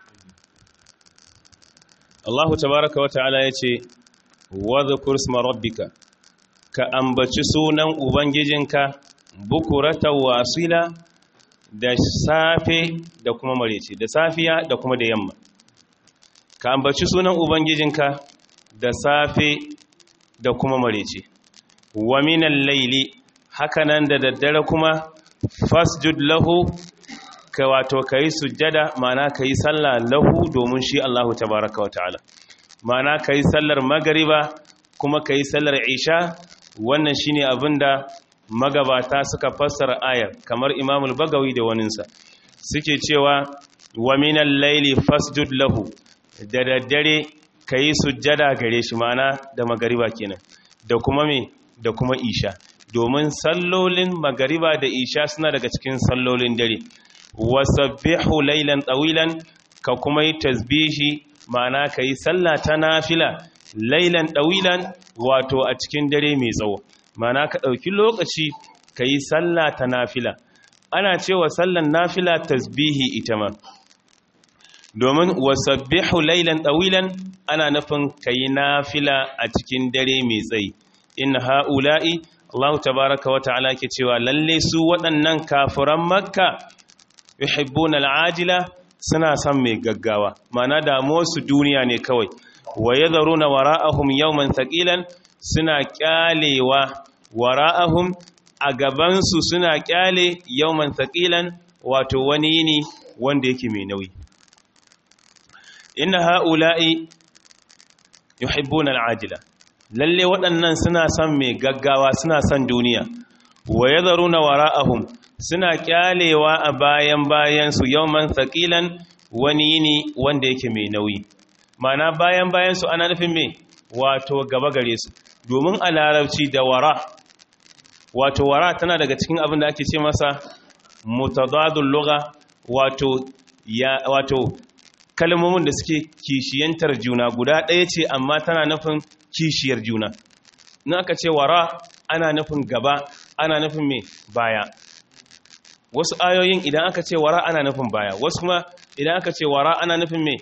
الله تبارك وتعالى يقول واذكر اسم ربك ka ambaci sunan ubangijinka bukurata wasila, da safe da kuma marece, da safiya da kuma da yamma. Ka ambaci sunan ubangijinka da safe da kuma marece. Wa minal laili, hakanan da daddare kuma fasjud lahu, ka wato kai sujjada, ma'ana kai sallah lahu domin shi Allahu tabaraka wa ta'ala. Ma'ana kai sallar magariba kuma kai sallar isha. Wannan shine abinda magabata suka fassara ayar, kamar Imamul Bagawi da waninsa suke cewa wa minal laili fasjud lahu, da daddare kai sujjada gare shi, ma'ana da magariba kenan, da kuma me da kuma isha, domin sallolin magariba da isha suna daga cikin sallolin dare. Wasabbihu laylan tawilan, ka kuma yi tasbihi, ma'ana kai sallah ta nafila laylan tawilan, wato a cikin dare mai tsawo, ma'ana ka dauki lokaci kai sallah ta nafila. Ana cewa sallan nafila tasbihi ita ma, domin wasabbihu laylan tawilan ana nufin kai nafila a cikin dare mai tsayi. In haula'i, Allah tabaraka wa ta'ala ke cewa lalle su waɗannan kafiran Makka yuhibbuna al'ajila, suna son mai gaggawa, ma'ana damuwar su duniya ne kawai. Wa yadharuna wara'ahum yawman thaqilan, suna kyalewa wara'ahum a gabansu suna kyale yawman thaqilan wato wani yini wanda yake mai nauyi inna ha'ula'i yuhibbuna al'ajila lalle waɗannan suna son mai gaggawa suna son duniya wa yadharuna wara'ahum suna kyalewa a bayan bayan su yawman thaqilan wani yini wanda yake mai nauyi mana bayan bayan su ana nufin me wato gaba gare su domin a larabci da wara wato wara tana daga cikin abin da ake ce masa mutadadul lugha wato ya wato kalmomin da suke kishiyantar juna guda ɗaya ce amma tana nufin kishiyar juna in aka ce wara ana nufin gaba ana nufin me baya wasu ayoyin idan aka ce wara ana nufin baya wasu kuma idan aka ce wara ana nufin me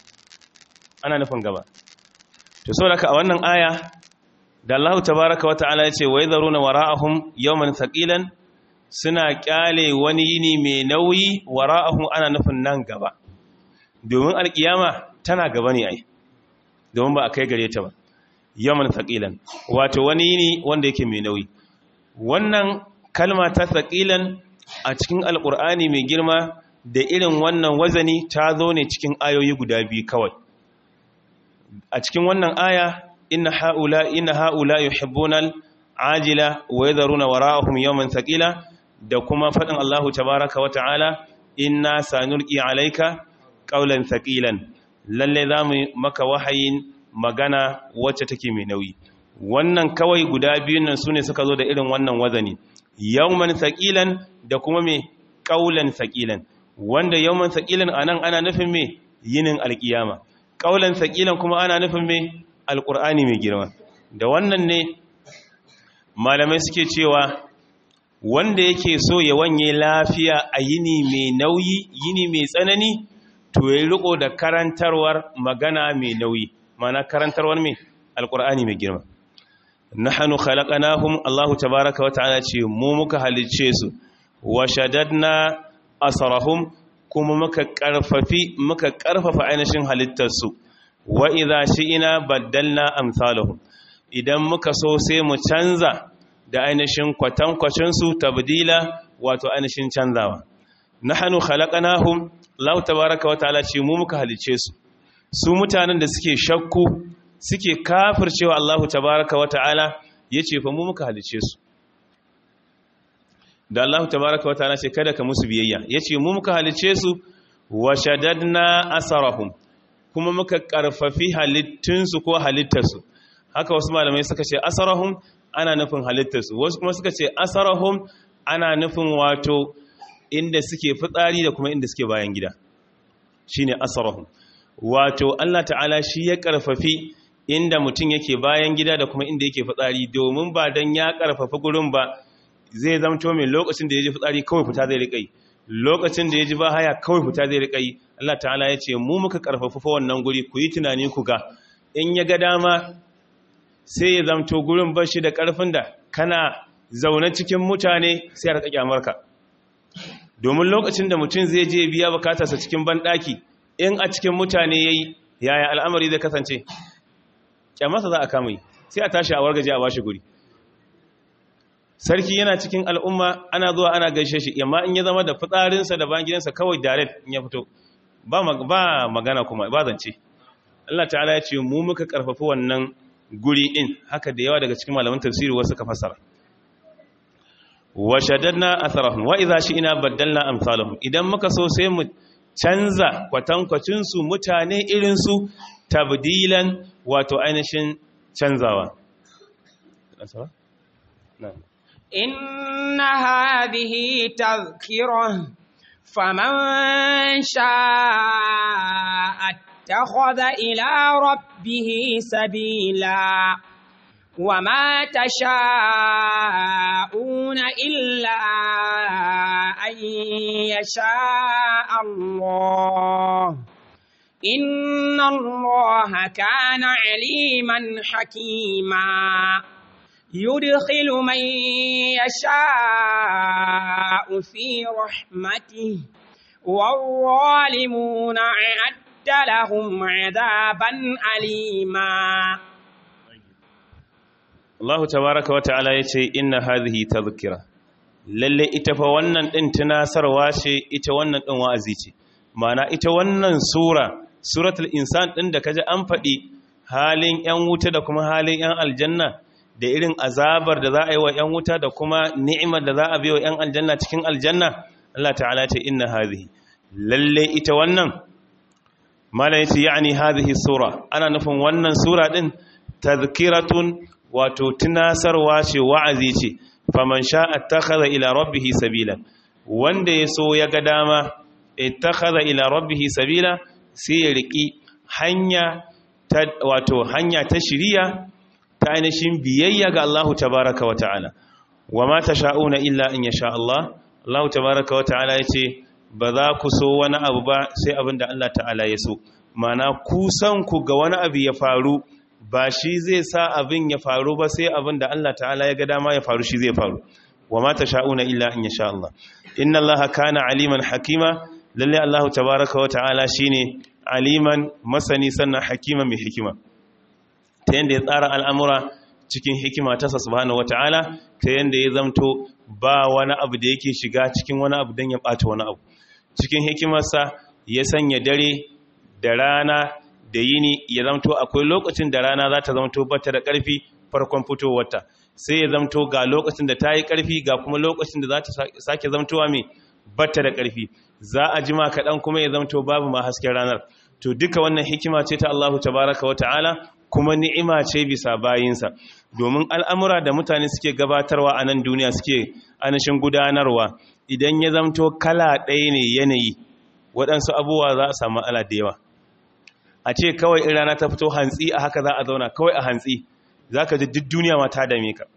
ana nufin gaba to saboda ka a wannan aya da Allah tabaaraka wa ta'ala ya ce wa yadharuna wara'ahum yawman thaqilan suna kyale wani yini mai nauyi wara'ahum ana nufin nan gaba domin alkiyama tana gaba ne ai domin ba a kai gare ta ba yawman thaqilan wato wani yini wanda yake mai nauyi wannan kalma ta thaqilan a cikin alqur'ani mai girma da irin wannan wazani ta zo ne cikin ayoyi guda biyu kawai a cikin wannan aya inna haula inna haula yuhibbuna al-ajila wa yadharuna wara'ahum yawman thaqila da kuma fadin Allahu tabaaraka wa ta'ala inna sanulqi alayka qawlan thaqilan lalle zamu maka wahayin magana wacce take mai nauyi wannan kawai guda biyun nan sune suka zo da irin wannan wazani yawman thaqilan da kuma me qawlan thaqilan wanda yawman thaqilan anan ana nufin me yinin alkiyama qawlan thaqilan kuma ana nufin me alqur'ani mai girma da wannan ne malamai suke cewa wanda yake so ya wanye lafiya a yini mai nauyi yini mai tsanani to ya riko da karantarwar magana mai nauyi mana karantarwar mai alqur'ani mai girma nahnu khalaqnahum Allahu tabaaraka wa ta'ala ce mu muka halicce su wa shaddadna asrahum kuma muka karfafi muka karfafa ainihin halittar su wa idza shi'ina baddalna amsalahum idan muka so sai mu canza da ainihin kwatankwacin su tabdila wato ainihin canzawa nahnu khalaqnahum Allah tabaaraka wa ta'ala ce mu muka halicce su su mutanen da suke shakku suke kafircewa Allah tabaaraka wa ta'ala yace fa mu muka halicce su da Allah tabaaraka wa ta'ala ce kada ka musu biyayya yace mu muka halicce su wa shaddadna asrahum kuma muka karfafi halittunsu ko halittarsu haka wasu malamai suka ce asarahum ana nufin halittarsu wasu kuma suka ce asarahum ana nufin wato inda suke fitsari da kuma inda suke bayan gida shine asarahum wato Allah ta'ala shi ya karfafi inda mutum yake bayan gida da kuma inda yake fitsari domin ba dan ya karfafa gurin ba zai zamto mai lokacin da yaji fitsari kawai fita zai riƙa yi lokacin da yaji ba haya kawai fita zai riƙa yi Allah ta'ala ya ce mu muka karfafa wannan guri ku yi tunani ku ga in ya ga dama sai ya zamto gurin bashi da karfin da kana zaune cikin mutane sai ya rika kyamarka domin lokacin da mutum zai je biya bukatarsa cikin banɗaki in a cikin mutane yayi yaya al'amari zai kasance kyamarsa za a kama yi sai a tashi a wargaje a bashi guri sarki yana cikin al'umma ana zuwa ana gaishe shi amma in ya zama da fitsarinsa da bayan gidansa kawai direct in ya fito ba magana kuma ba zance Allah ta'ala ya ce mu muka karfafa wannan guri din haka da yawa daga cikin malaman tafsiri wasu ka fasara wa shaddadna atharahum wa idha shi'na baddalna amsalahum idan muka so sai mu canza kwatankwacin su mutane irin su tabdilan wato ainihin canzawa inna hadhihi tadhkirah فمن شاء اتخذ إلى ربه سبيلا وما تشاءون إلا أن يشاء الله إن الله كان عليما حكيما يدخل من يشاء في رحمته والظالمون أعد لهم عذابا أليما Allah tabaraka wata'ala ya ce inna hadhihi tadhkira lalle ita fa wannan din tunasarwa ce ita wannan din wa'azi ce ma'ana ita wannan sura suratul insan din da kaje an faɗi halin yan wuta da kuma halin yan aljanna da irin azabar da za a yi wa yan wuta da kuma ni'imar da za a biyo yan aljanna cikin aljanna Allah ta'ala ce inna hadhihi lalle ita wannan mala yace yani hadhihi sura ana nufin wannan sura din tadhkiratun wato tunasarwa ce wa'azi ce faman sha'a ittakhadha ila rabbih sabila wanda yaso ya ga dama ittakhadha ila rabbih sabila sai ya riki hanya ta wato hanya ta shiriya ta ainihin biyayya ga Allah tabaaraka wa ta'ala wama tasha'una illa in yasha Allah Allah tabaaraka wa ta'ala yace ba za ku so wani abu ba sai abinda Allah ta'ala ya so mana ku san ku ga wani abu ya faru ba shi zai sa abin ya faru ba sai abin da Allah ta'ala ya ga dama ya faru shi zai faru wa ma tasha'una illa in yasha Allah inna Allaha kana aliman hakima lalle Allah tabaaraka wa ta'ala shine aliman masani sannan hakima mai hikima ta yanda ya tsara al'amura cikin hikima ta subhanahu wa ta'ala ta yanda ya zamto ba wani abu da yake shiga cikin wani abu dan ya bata wani abu cikin hikimarsa ya sanya dare da rana da yini ya zamto akwai lokacin da rana za ta zamto bata da ƙarfi farkon fitowarta sai ya zamto ga lokacin da ta yi ƙarfi ga kuma lokacin da za ta sake zamtowa mai bata da ƙarfi za a jima kaɗan kuma ya zamto babu ma hasken ranar to duka wannan hikima ce ta Allahu tabaraka wa ta'ala kuma ni'ima ce bisa bayinsa domin al'amura da mutane suke gabatarwa a nan duniya suke anashin gudanarwa idan ya zamto kala ɗaya ne yanayi waɗansu abubuwa za a samu ala da yawa a ce kawai in rana ta fito hantsi a haka za a zauna kawai a hantsi za ka ji duk duniya ma ta dame ka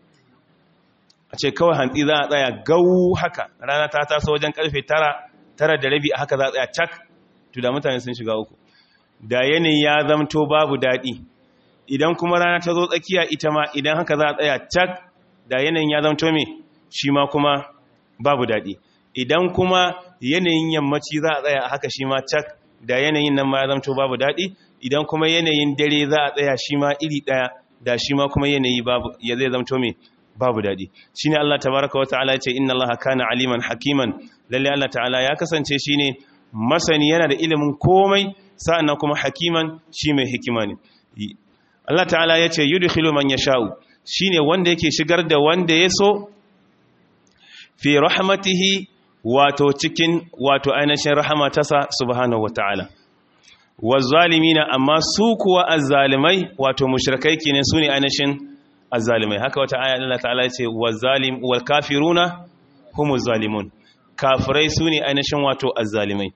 a ce kawai hantsi za a tsaya gau haka rana ta taso wajen karfe tara tara da rabi a haka za a tsaya cak to da mutane sun shiga uku da yanayi ya zamto babu daɗi idan kuma rana ta zo tsakiya ita ma idan haka za a tsaya cak da yanayin ya zamto me shi ma kuma babu daɗi idan kuma yanayin yammaci za a tsaya a haka shi ma cak da yanayin nan ma ya zamto babu daɗi idan kuma yanayin dare za a tsaya shi ma iri ɗaya da shi ma kuma yanayi babu ya zai zamto mai babu daɗi shi ne Allah tabaraka wa ta'ala ya ce inna Allah kana aliman hakiman lalle Allah ta'ala ya kasance shi ne masani yana da ilimin komai sa'annan kuma hakiman shi mai hikima ne Allah ta'ala ya ce yudkhilu man yasha'u shine wanda yake shigar da wanda ya so fi rahmatihi wato cikin wato ainihin rahama tasa subhanahu wata'ala wazzalimina amma su kuwa azzalimai wato mushrikai kenan sune ainihin azzalimai haka wata aya Allah ta'ala ya ce wazzalim wal kafiruna humuz zalimun kafirai sune ainihin wato azzalimai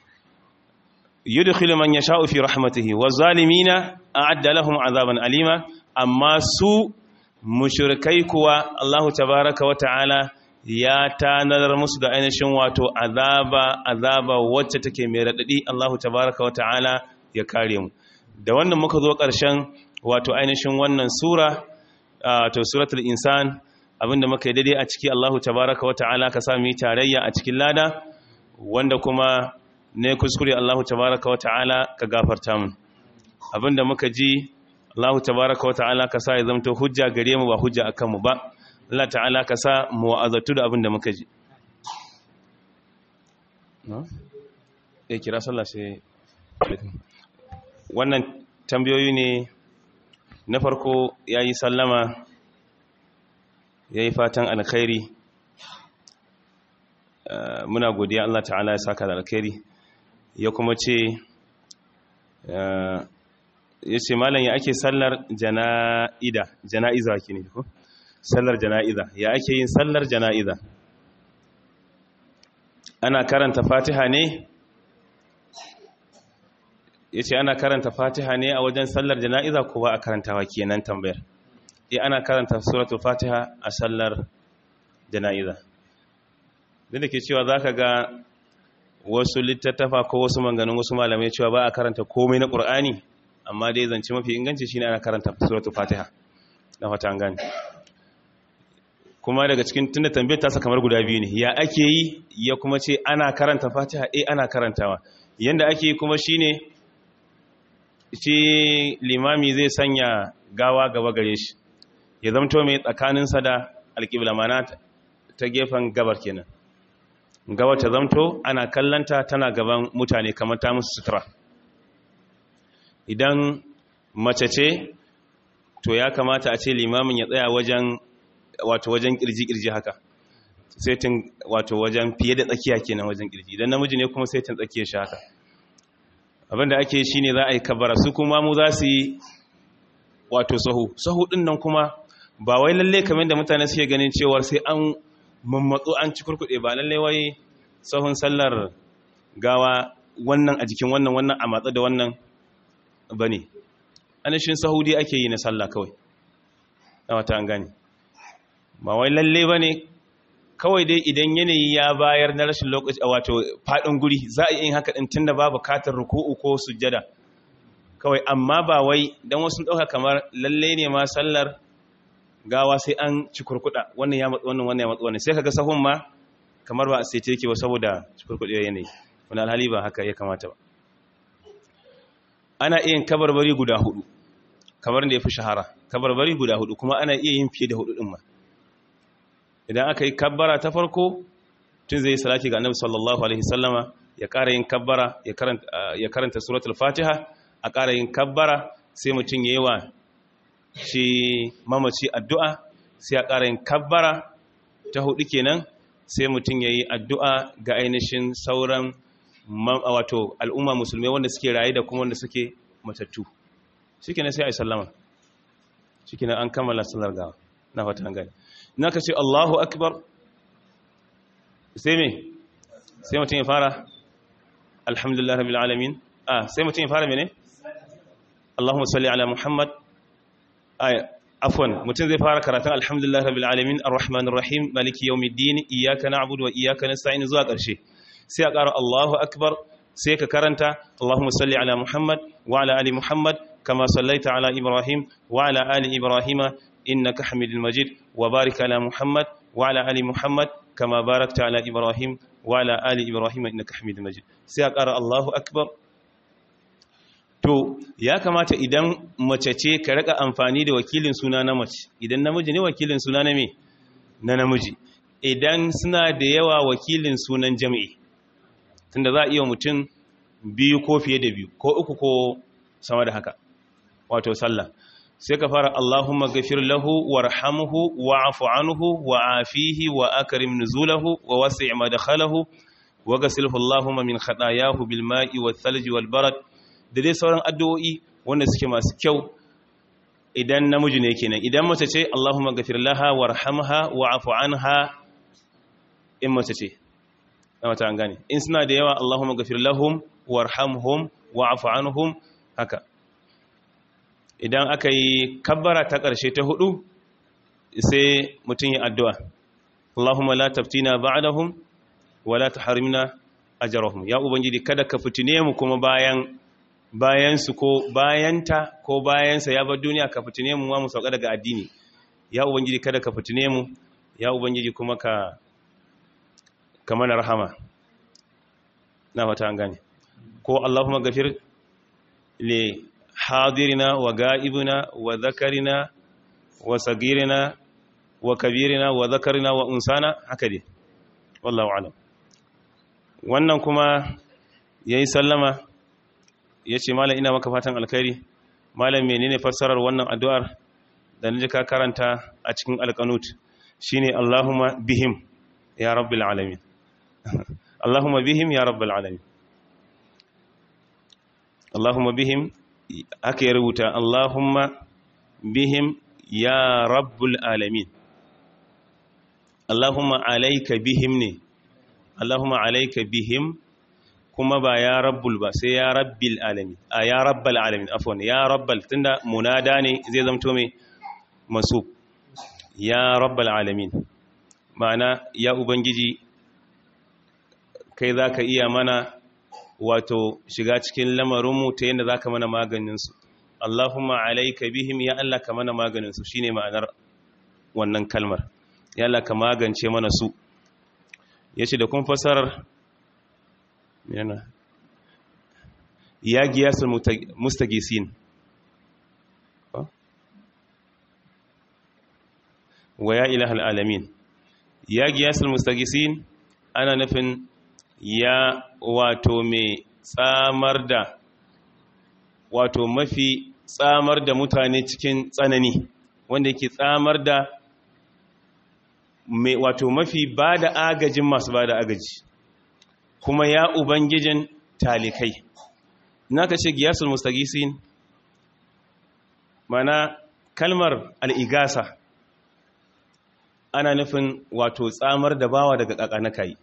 yudkhilu man yasha'u fi rahmatihi wazzalimina a'adda lahum azaban alima amma su mushrikai kuwa Allah tabaaraka wa ta'ala ya tanadar musu da ainihin wato azaba azaba wacce take mai radadi Allahu tabaaraka wata'ala ya kare mu da wannan muka zo ƙarshen wato ainihin wannan sura to suratul insan abinda muka yi daidai a ciki Allahu tabaaraka wata'ala ka sami tarayya a cikin lada wanda kuma ne kuskure Allahu tabaaraka wata'ala ka gafarta mu abinda muka ji Allahu tabaaraka wata'ala ka sa ya zamto hujja gare mu ba hujja akan mu ba Allah ta'ala ka sa mu wa'azatu da abin da muka ji. Ya kira sallah sai wannan tambayoyi ne na farko yayi sallama yayi fatan alkhairi muna godiya Allah ta'ala ya saka da alkhairi ya kuma ce ya ce malam ya ake sallar jana'ida jana'iza kine ko sallar jana'iza ya ake yin sallar jana'iza ana karanta fatiha ne ya ce ana karanta fatiha ne a wajen sallar jana'iza ko ba a karantawa kenan tambayar ya ana karanta suratul fatiha a sallar jana'iza da ke cewa za ka ga wasu littattafa ko wasu manganin wasu malamai cewa ba a karanta komai na ƙur'ani amma dai zance mafi inganci shine ana karanta suratul fatiha da fata an gane kuma daga cikin tunda tambayar ta kamar guda biyu ne ya ake yi ya kuma ce ana karanta fatiha eh ana karantawa yanda ake yi kuma shine shi limami zai sanya gawa gaba gare shi ya zamto mai tsakaninsa da alƙibla, mana ta gefen gabar kenan. Gabar ta zamto ana kallanta tana gaban mutane kamar ta musu sutura. Idan mace ce to ya kamata a ce limamin ya tsaya wajen wato wajen kirji-kirji haka, setin wato wajen fiye da tsakiya kenan wajen kirji. Idan namiji ne kuma setin tsakiyar shi haka. Abinda ake shi ne za a yi kabara, su kuma mu za su yi wato sahu sahu din nan kuma ba wai lalle kamar da mutane suke ganin cewar sai an mammatso an ci kurkuɗe ba, lalle wai sahun sallar gawa wannan a jikin wannan wannan a matsa da wannan bane. Anashin sahu dai ake yi na sallah kawai, na wata an gane, ba wai lalle bane kawai dai idan yanayi ya bayar na rashin lokaci a wato faɗin guri za a yi haka ɗin tunda babu katar ruku'u ko sujjada kawai. Amma ba wai don wasu ɗauka kamar lalle ne ma sallar gawa sai an ci kurkuɗa wannan ya matsu wannan wannan ya matsu wannan, sai kaga sahun ma kamar ba a sai yake ba saboda ci kurkuɗe yanayi, wani alhali ba haka ya kamata ba. Ana iya yin kabarbari guda hudu kamar da ya fi shahara, kabarbari guda hudu, kuma ana iya yin fiye da hudu ɗin ma. Idan aka yi kabbara ta farko tun zai yi salati ga annabi sallallahu alaihi sallama, ya ƙara yin kabbara ya karanta suratul fatiha, a ƙara yin kabbara sai mutum ya yi wa shi mamaci addu'a, sai a ƙara yin kabbara ta hudu kenan sai mutum ya yi addu'a ga ainihin sauran wato al'umma musulmai wanda suke raye da kuma wanda suke matattu. Shi kenan sai a yi sallama, shi kenan an kammala sallar gawa, na fata gani. Na ka ce Allahu Akbar sai me sai mutum ya fara alhamdulillah rabbil alamin, ah sai mutum ya fara mene Allahumma salli ala Muhammad, ay afwan mutum zai fara karatun alhamdulillah rabbil alamin arrahmanir rahim maliki yawmiddin iyyaka na'budu wa iyyaka nasta'in zuwa ƙarshe, sai a ƙara Allahu Akbar, sai ka karanta Allahumma salli ala Muhammad wa ala ali Muhammad kama sallaita ala Ibrahim wa ala ali Ibrahim innaka Hamidul Majid wa barik ala Muhammad wa ala ali Muhammad kama barakta ala Ibrahim wa ala ali Ibrahim innaka Hamidul Majid, sai a ƙara Allahu Akbar. To ya kamata idan mace ce ka rika amfani da wakilin suna na mace, idan namiji ne wakilin suna na me na namiji, idan suna da yawa wakilin sunan jami'i, tunda za a iya mutum biyu ko fiye da biyu ko uku ko sama da haka wato sallah, sai ka fara Allahumma ghafir lahu warhamhu wa'fu anhu wa'afihi wa akrim nuzulahu wa wasi' madkhalahu wa ghsilhu Allahumma min khatayahu bil ma'i wath thalji wal barad, da dai sauran addu'o'i wanda suke masu kyau idan namiji ne kenan. Idan mace ce Allahumma ghafir laha warhamha wa'fu anha, in mace ce na mata an gane. In suna da yawa Allahumma ghafir lahum warhamhum wa'fu anhum haka. Idan aka yi kabbara ta ƙarshe ta hudu sai mutum yi addu'a Allahumma la taftina ba'dahum wa la tahrimna ajrahum, ya ubangiji kada ka fitine mu kuma bayan bayansu ko bayanta ko bayansa ya bar duniya, ka fitine mu mu sauka daga addini, ya ubangiji kada ka fitine mu, ya ubangiji kuma ka ka mana rahama, na fata an gane. Ko Allahumma ghafir li hadirina wa ga'ibina wa zakarina wa sagirina wa kabirina wa zakarina wa unsana, haka dai wallahu a'lam. Wannan kuma yayi sallama ya ce malam ina maka fatan alkhairi, malam menene fassarar wannan addu'ar da naji ka karanta a cikin alqanut? Shine Allahumma bihim ya rabbil alamin Allahumma bihim ya rabbil alamin, Allahumma bihim haka ya rubuta Allahumma bihim ya rabbul alamin. Allahumma alayka bihim ne, Allahumma alayka bihim kuma ba ya rabbul ba, sai ya rabbil alamin, a ya rabbal alamin afwan, ya rabbal tunda munada ne zai zamto mai masub, ya rabbal alamin ma'ana ya ubangiji kai zaka iya mana wato shiga cikin lamarinmu ta yadda zaka mana maganin su. Allahumma alayka bihim, ya Allah ka mana maganin su, shine ma'anar wannan kalmar, ya Allah ka magance mana su. Yace da kun fasarar yana ya giyasul mustagisin, wa ya ilahal alamin. Ya giyasul mustagisin ana nufin ya wato mai tsamar da wato mafi tsamar da mutane cikin tsanani, wanda yake tsamar da mai wato mafi ba da agajin masu ba da agaji, kuma ya ubangijin talikai. Na ka ce giyasul mustagisin mana kalmar al'igasa ana nufin wato tsamar da bawa daga ƙaƙanakai,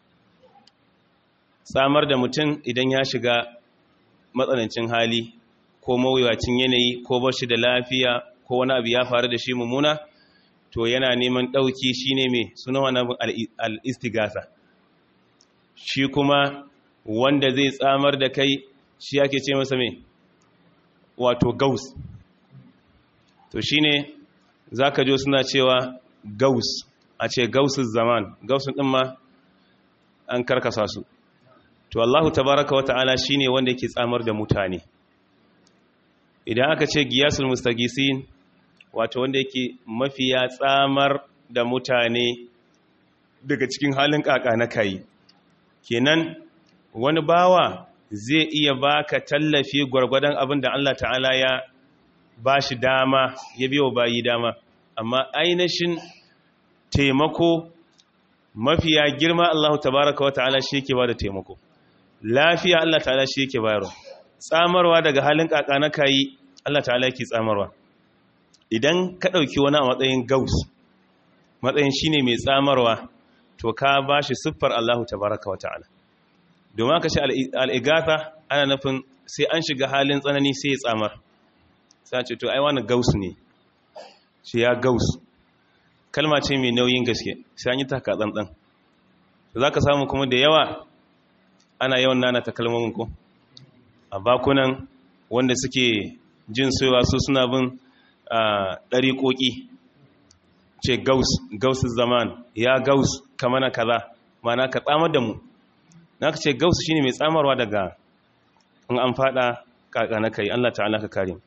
tsamar da mutum idan ya shiga matsanancin hali ko mawuyacin yanayi ko bashi da lafiya ko wani abu ya faru da shi mummuna, to yana neman ɗauki shi ne mai suna wani al'istigasa. Shi kuma wanda zai tsamar da kai shi ake ce masa mai wato gaus. To shi ne za ka jo suna cewa gaus, a ce gausun zaman, gausun ɗin ma an karkasa su. To Allahu tabaraka wa ta'ala shi ne wanda yake tsamar da mutane. Idan aka ce giyasul mustagisin wato wanda yake mafiya tsamar da mutane daga cikin halin kaka na kai, kenan wani bawa zai iya baka tallafi gwargwadon abin da Allah ta'ala ya ba shi dama, ya biyo bayi dama, amma ainihin taimako mafiya girma Allah tabaraka wa ta'ala shi yake ba da taimako. Lafiya Allah ta'ala shi yake bayarwa, tsamarwa daga halin kaka na kai Allah ta'ala yake tsamarwa. Idan ka ɗauki wani a matsayin gaus, matsayin shi ne mai tsamarwa, to ka ba shi siffar Allah tabaraka wa ta'ala. Domin aka shi al'igatha ana nufin sai an shiga halin tsanani sai ya tsamar. Sai ce to ai wani gaus ne, shi ya gaus. Kalma ce mai nauyin gaske, sai an yi taka tsantsan. Za ka samu kuma da yawa ana yawan nana ta kalmomin ko? A bakunan wanda suke jin soyawa su suna bin ɗariƙoƙi, ce gaus, gausun zaman, ya gaus kamana kaza, mana ka tsamar da mu. Na ka ce gaus shi ne mai tsamarwa daga in an fada kaka na kai, Allah ta'ala ka kare.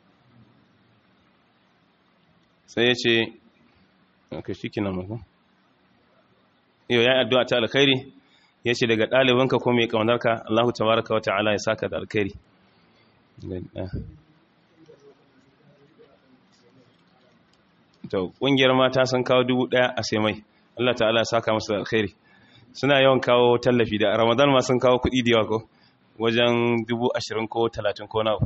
Sai ya ce, ka shi kina mako? Yau ya yi addu'a ta alkhairi, ya ce daga ɗalibinka ko mai ƙaunarka, Allah tabaraka wa ta'ala ya saka da alkhairi. To ƙungiyar mata sun kawo dubu ɗaya a sai mai, Allah ta'ala ya saka musu da alkhairi. Suna yawan kawo tallafi da Ramadan ma sun kawo kuɗi da yawa ko wajen dubu ashirin ko talatin ko nawa.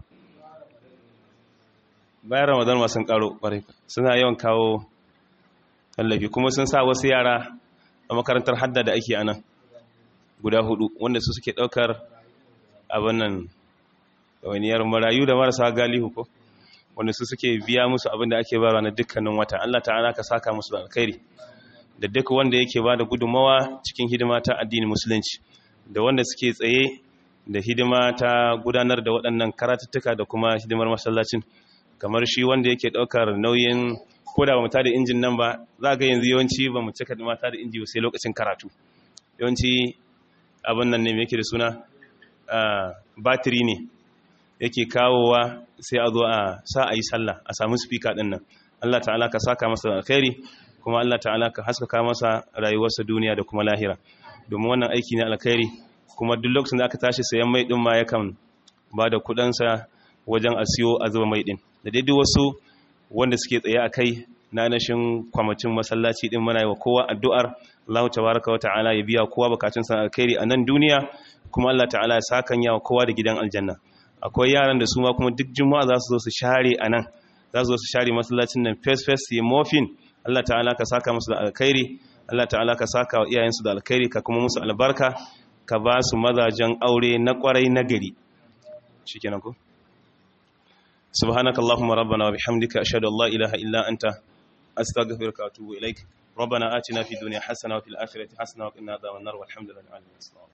Bayan Ramadan ma sun ƙaro ƙwarai, suna yawan kawo tallafi, kuma sun sa wasu yara a makarantar hadda da ake anan guda hudu wanda su suke ɗaukar abin nan ɗawainiyar marayu da marasa galihu ko, wanda su suke biya musu abin da ake bayarwa na dukkanin wata. Allah ta'ala ka saka musu da alkhairi, da duk wanda yake ba da gudunmawa cikin hidima ta addinin musulunci, da wanda suke tsaye da hidima ta gudanar da waɗannan karatuttuka da kuma hidimar masallacin, kamar shi wanda yake ɗaukar nauyin, ko da ba mu tada injin nan ba, za ga yanzu yawanci ba mu cika da mata da inji sai lokacin karatu. Yawanci abin nan ne mai yake da suna batiri ne yake kawowa, sai a zo a sa a yi sallah, a samu speaker ɗin nan. Allah ta'ala ka saka masa da alkhairi, kuma Allah ta'ala ka haskaka masa rayuwarsa duniya da kuma lahira, domin wannan aiki ne alkhairi. Kuma duk lokacin da aka tashi sayan mai ɗin ma yakan ba da kuɗansa wajen a siyo a zuba mai ɗin, da daidai wasu wanda suke tsaye a kai na nashin kwamitin masallaci ɗin. Muna yi wa kowa addu'ar Allah tabaraka wa ta'ala ya biya kowa bukatunsa alkhairi a nan duniya, kuma Allah ta'ala ya sakanya wa kowa da gidan aljanna. Akwai yaran da su ma kuma duk juma'a za su zo su share a nan, za su zo su share masallacin nan fes fes su yi mofin. Allah ta'ala ka saka musu da alkhairi, Allah ta'ala ka saka wa iyayensu da alkhairi, ka kuma musu albarka, ka ba su mazajen aure na kwarai na gari. Shikenan ko? Subhanakallahumma rabbana wa bihamdika ashhadu an la ilaha illa anta astaghfiruka wa atubu ilaik. ربنا آتنا في الدنيا حسنة وفي الآخرة حسنة وقنا عذاب النار والحمد لله.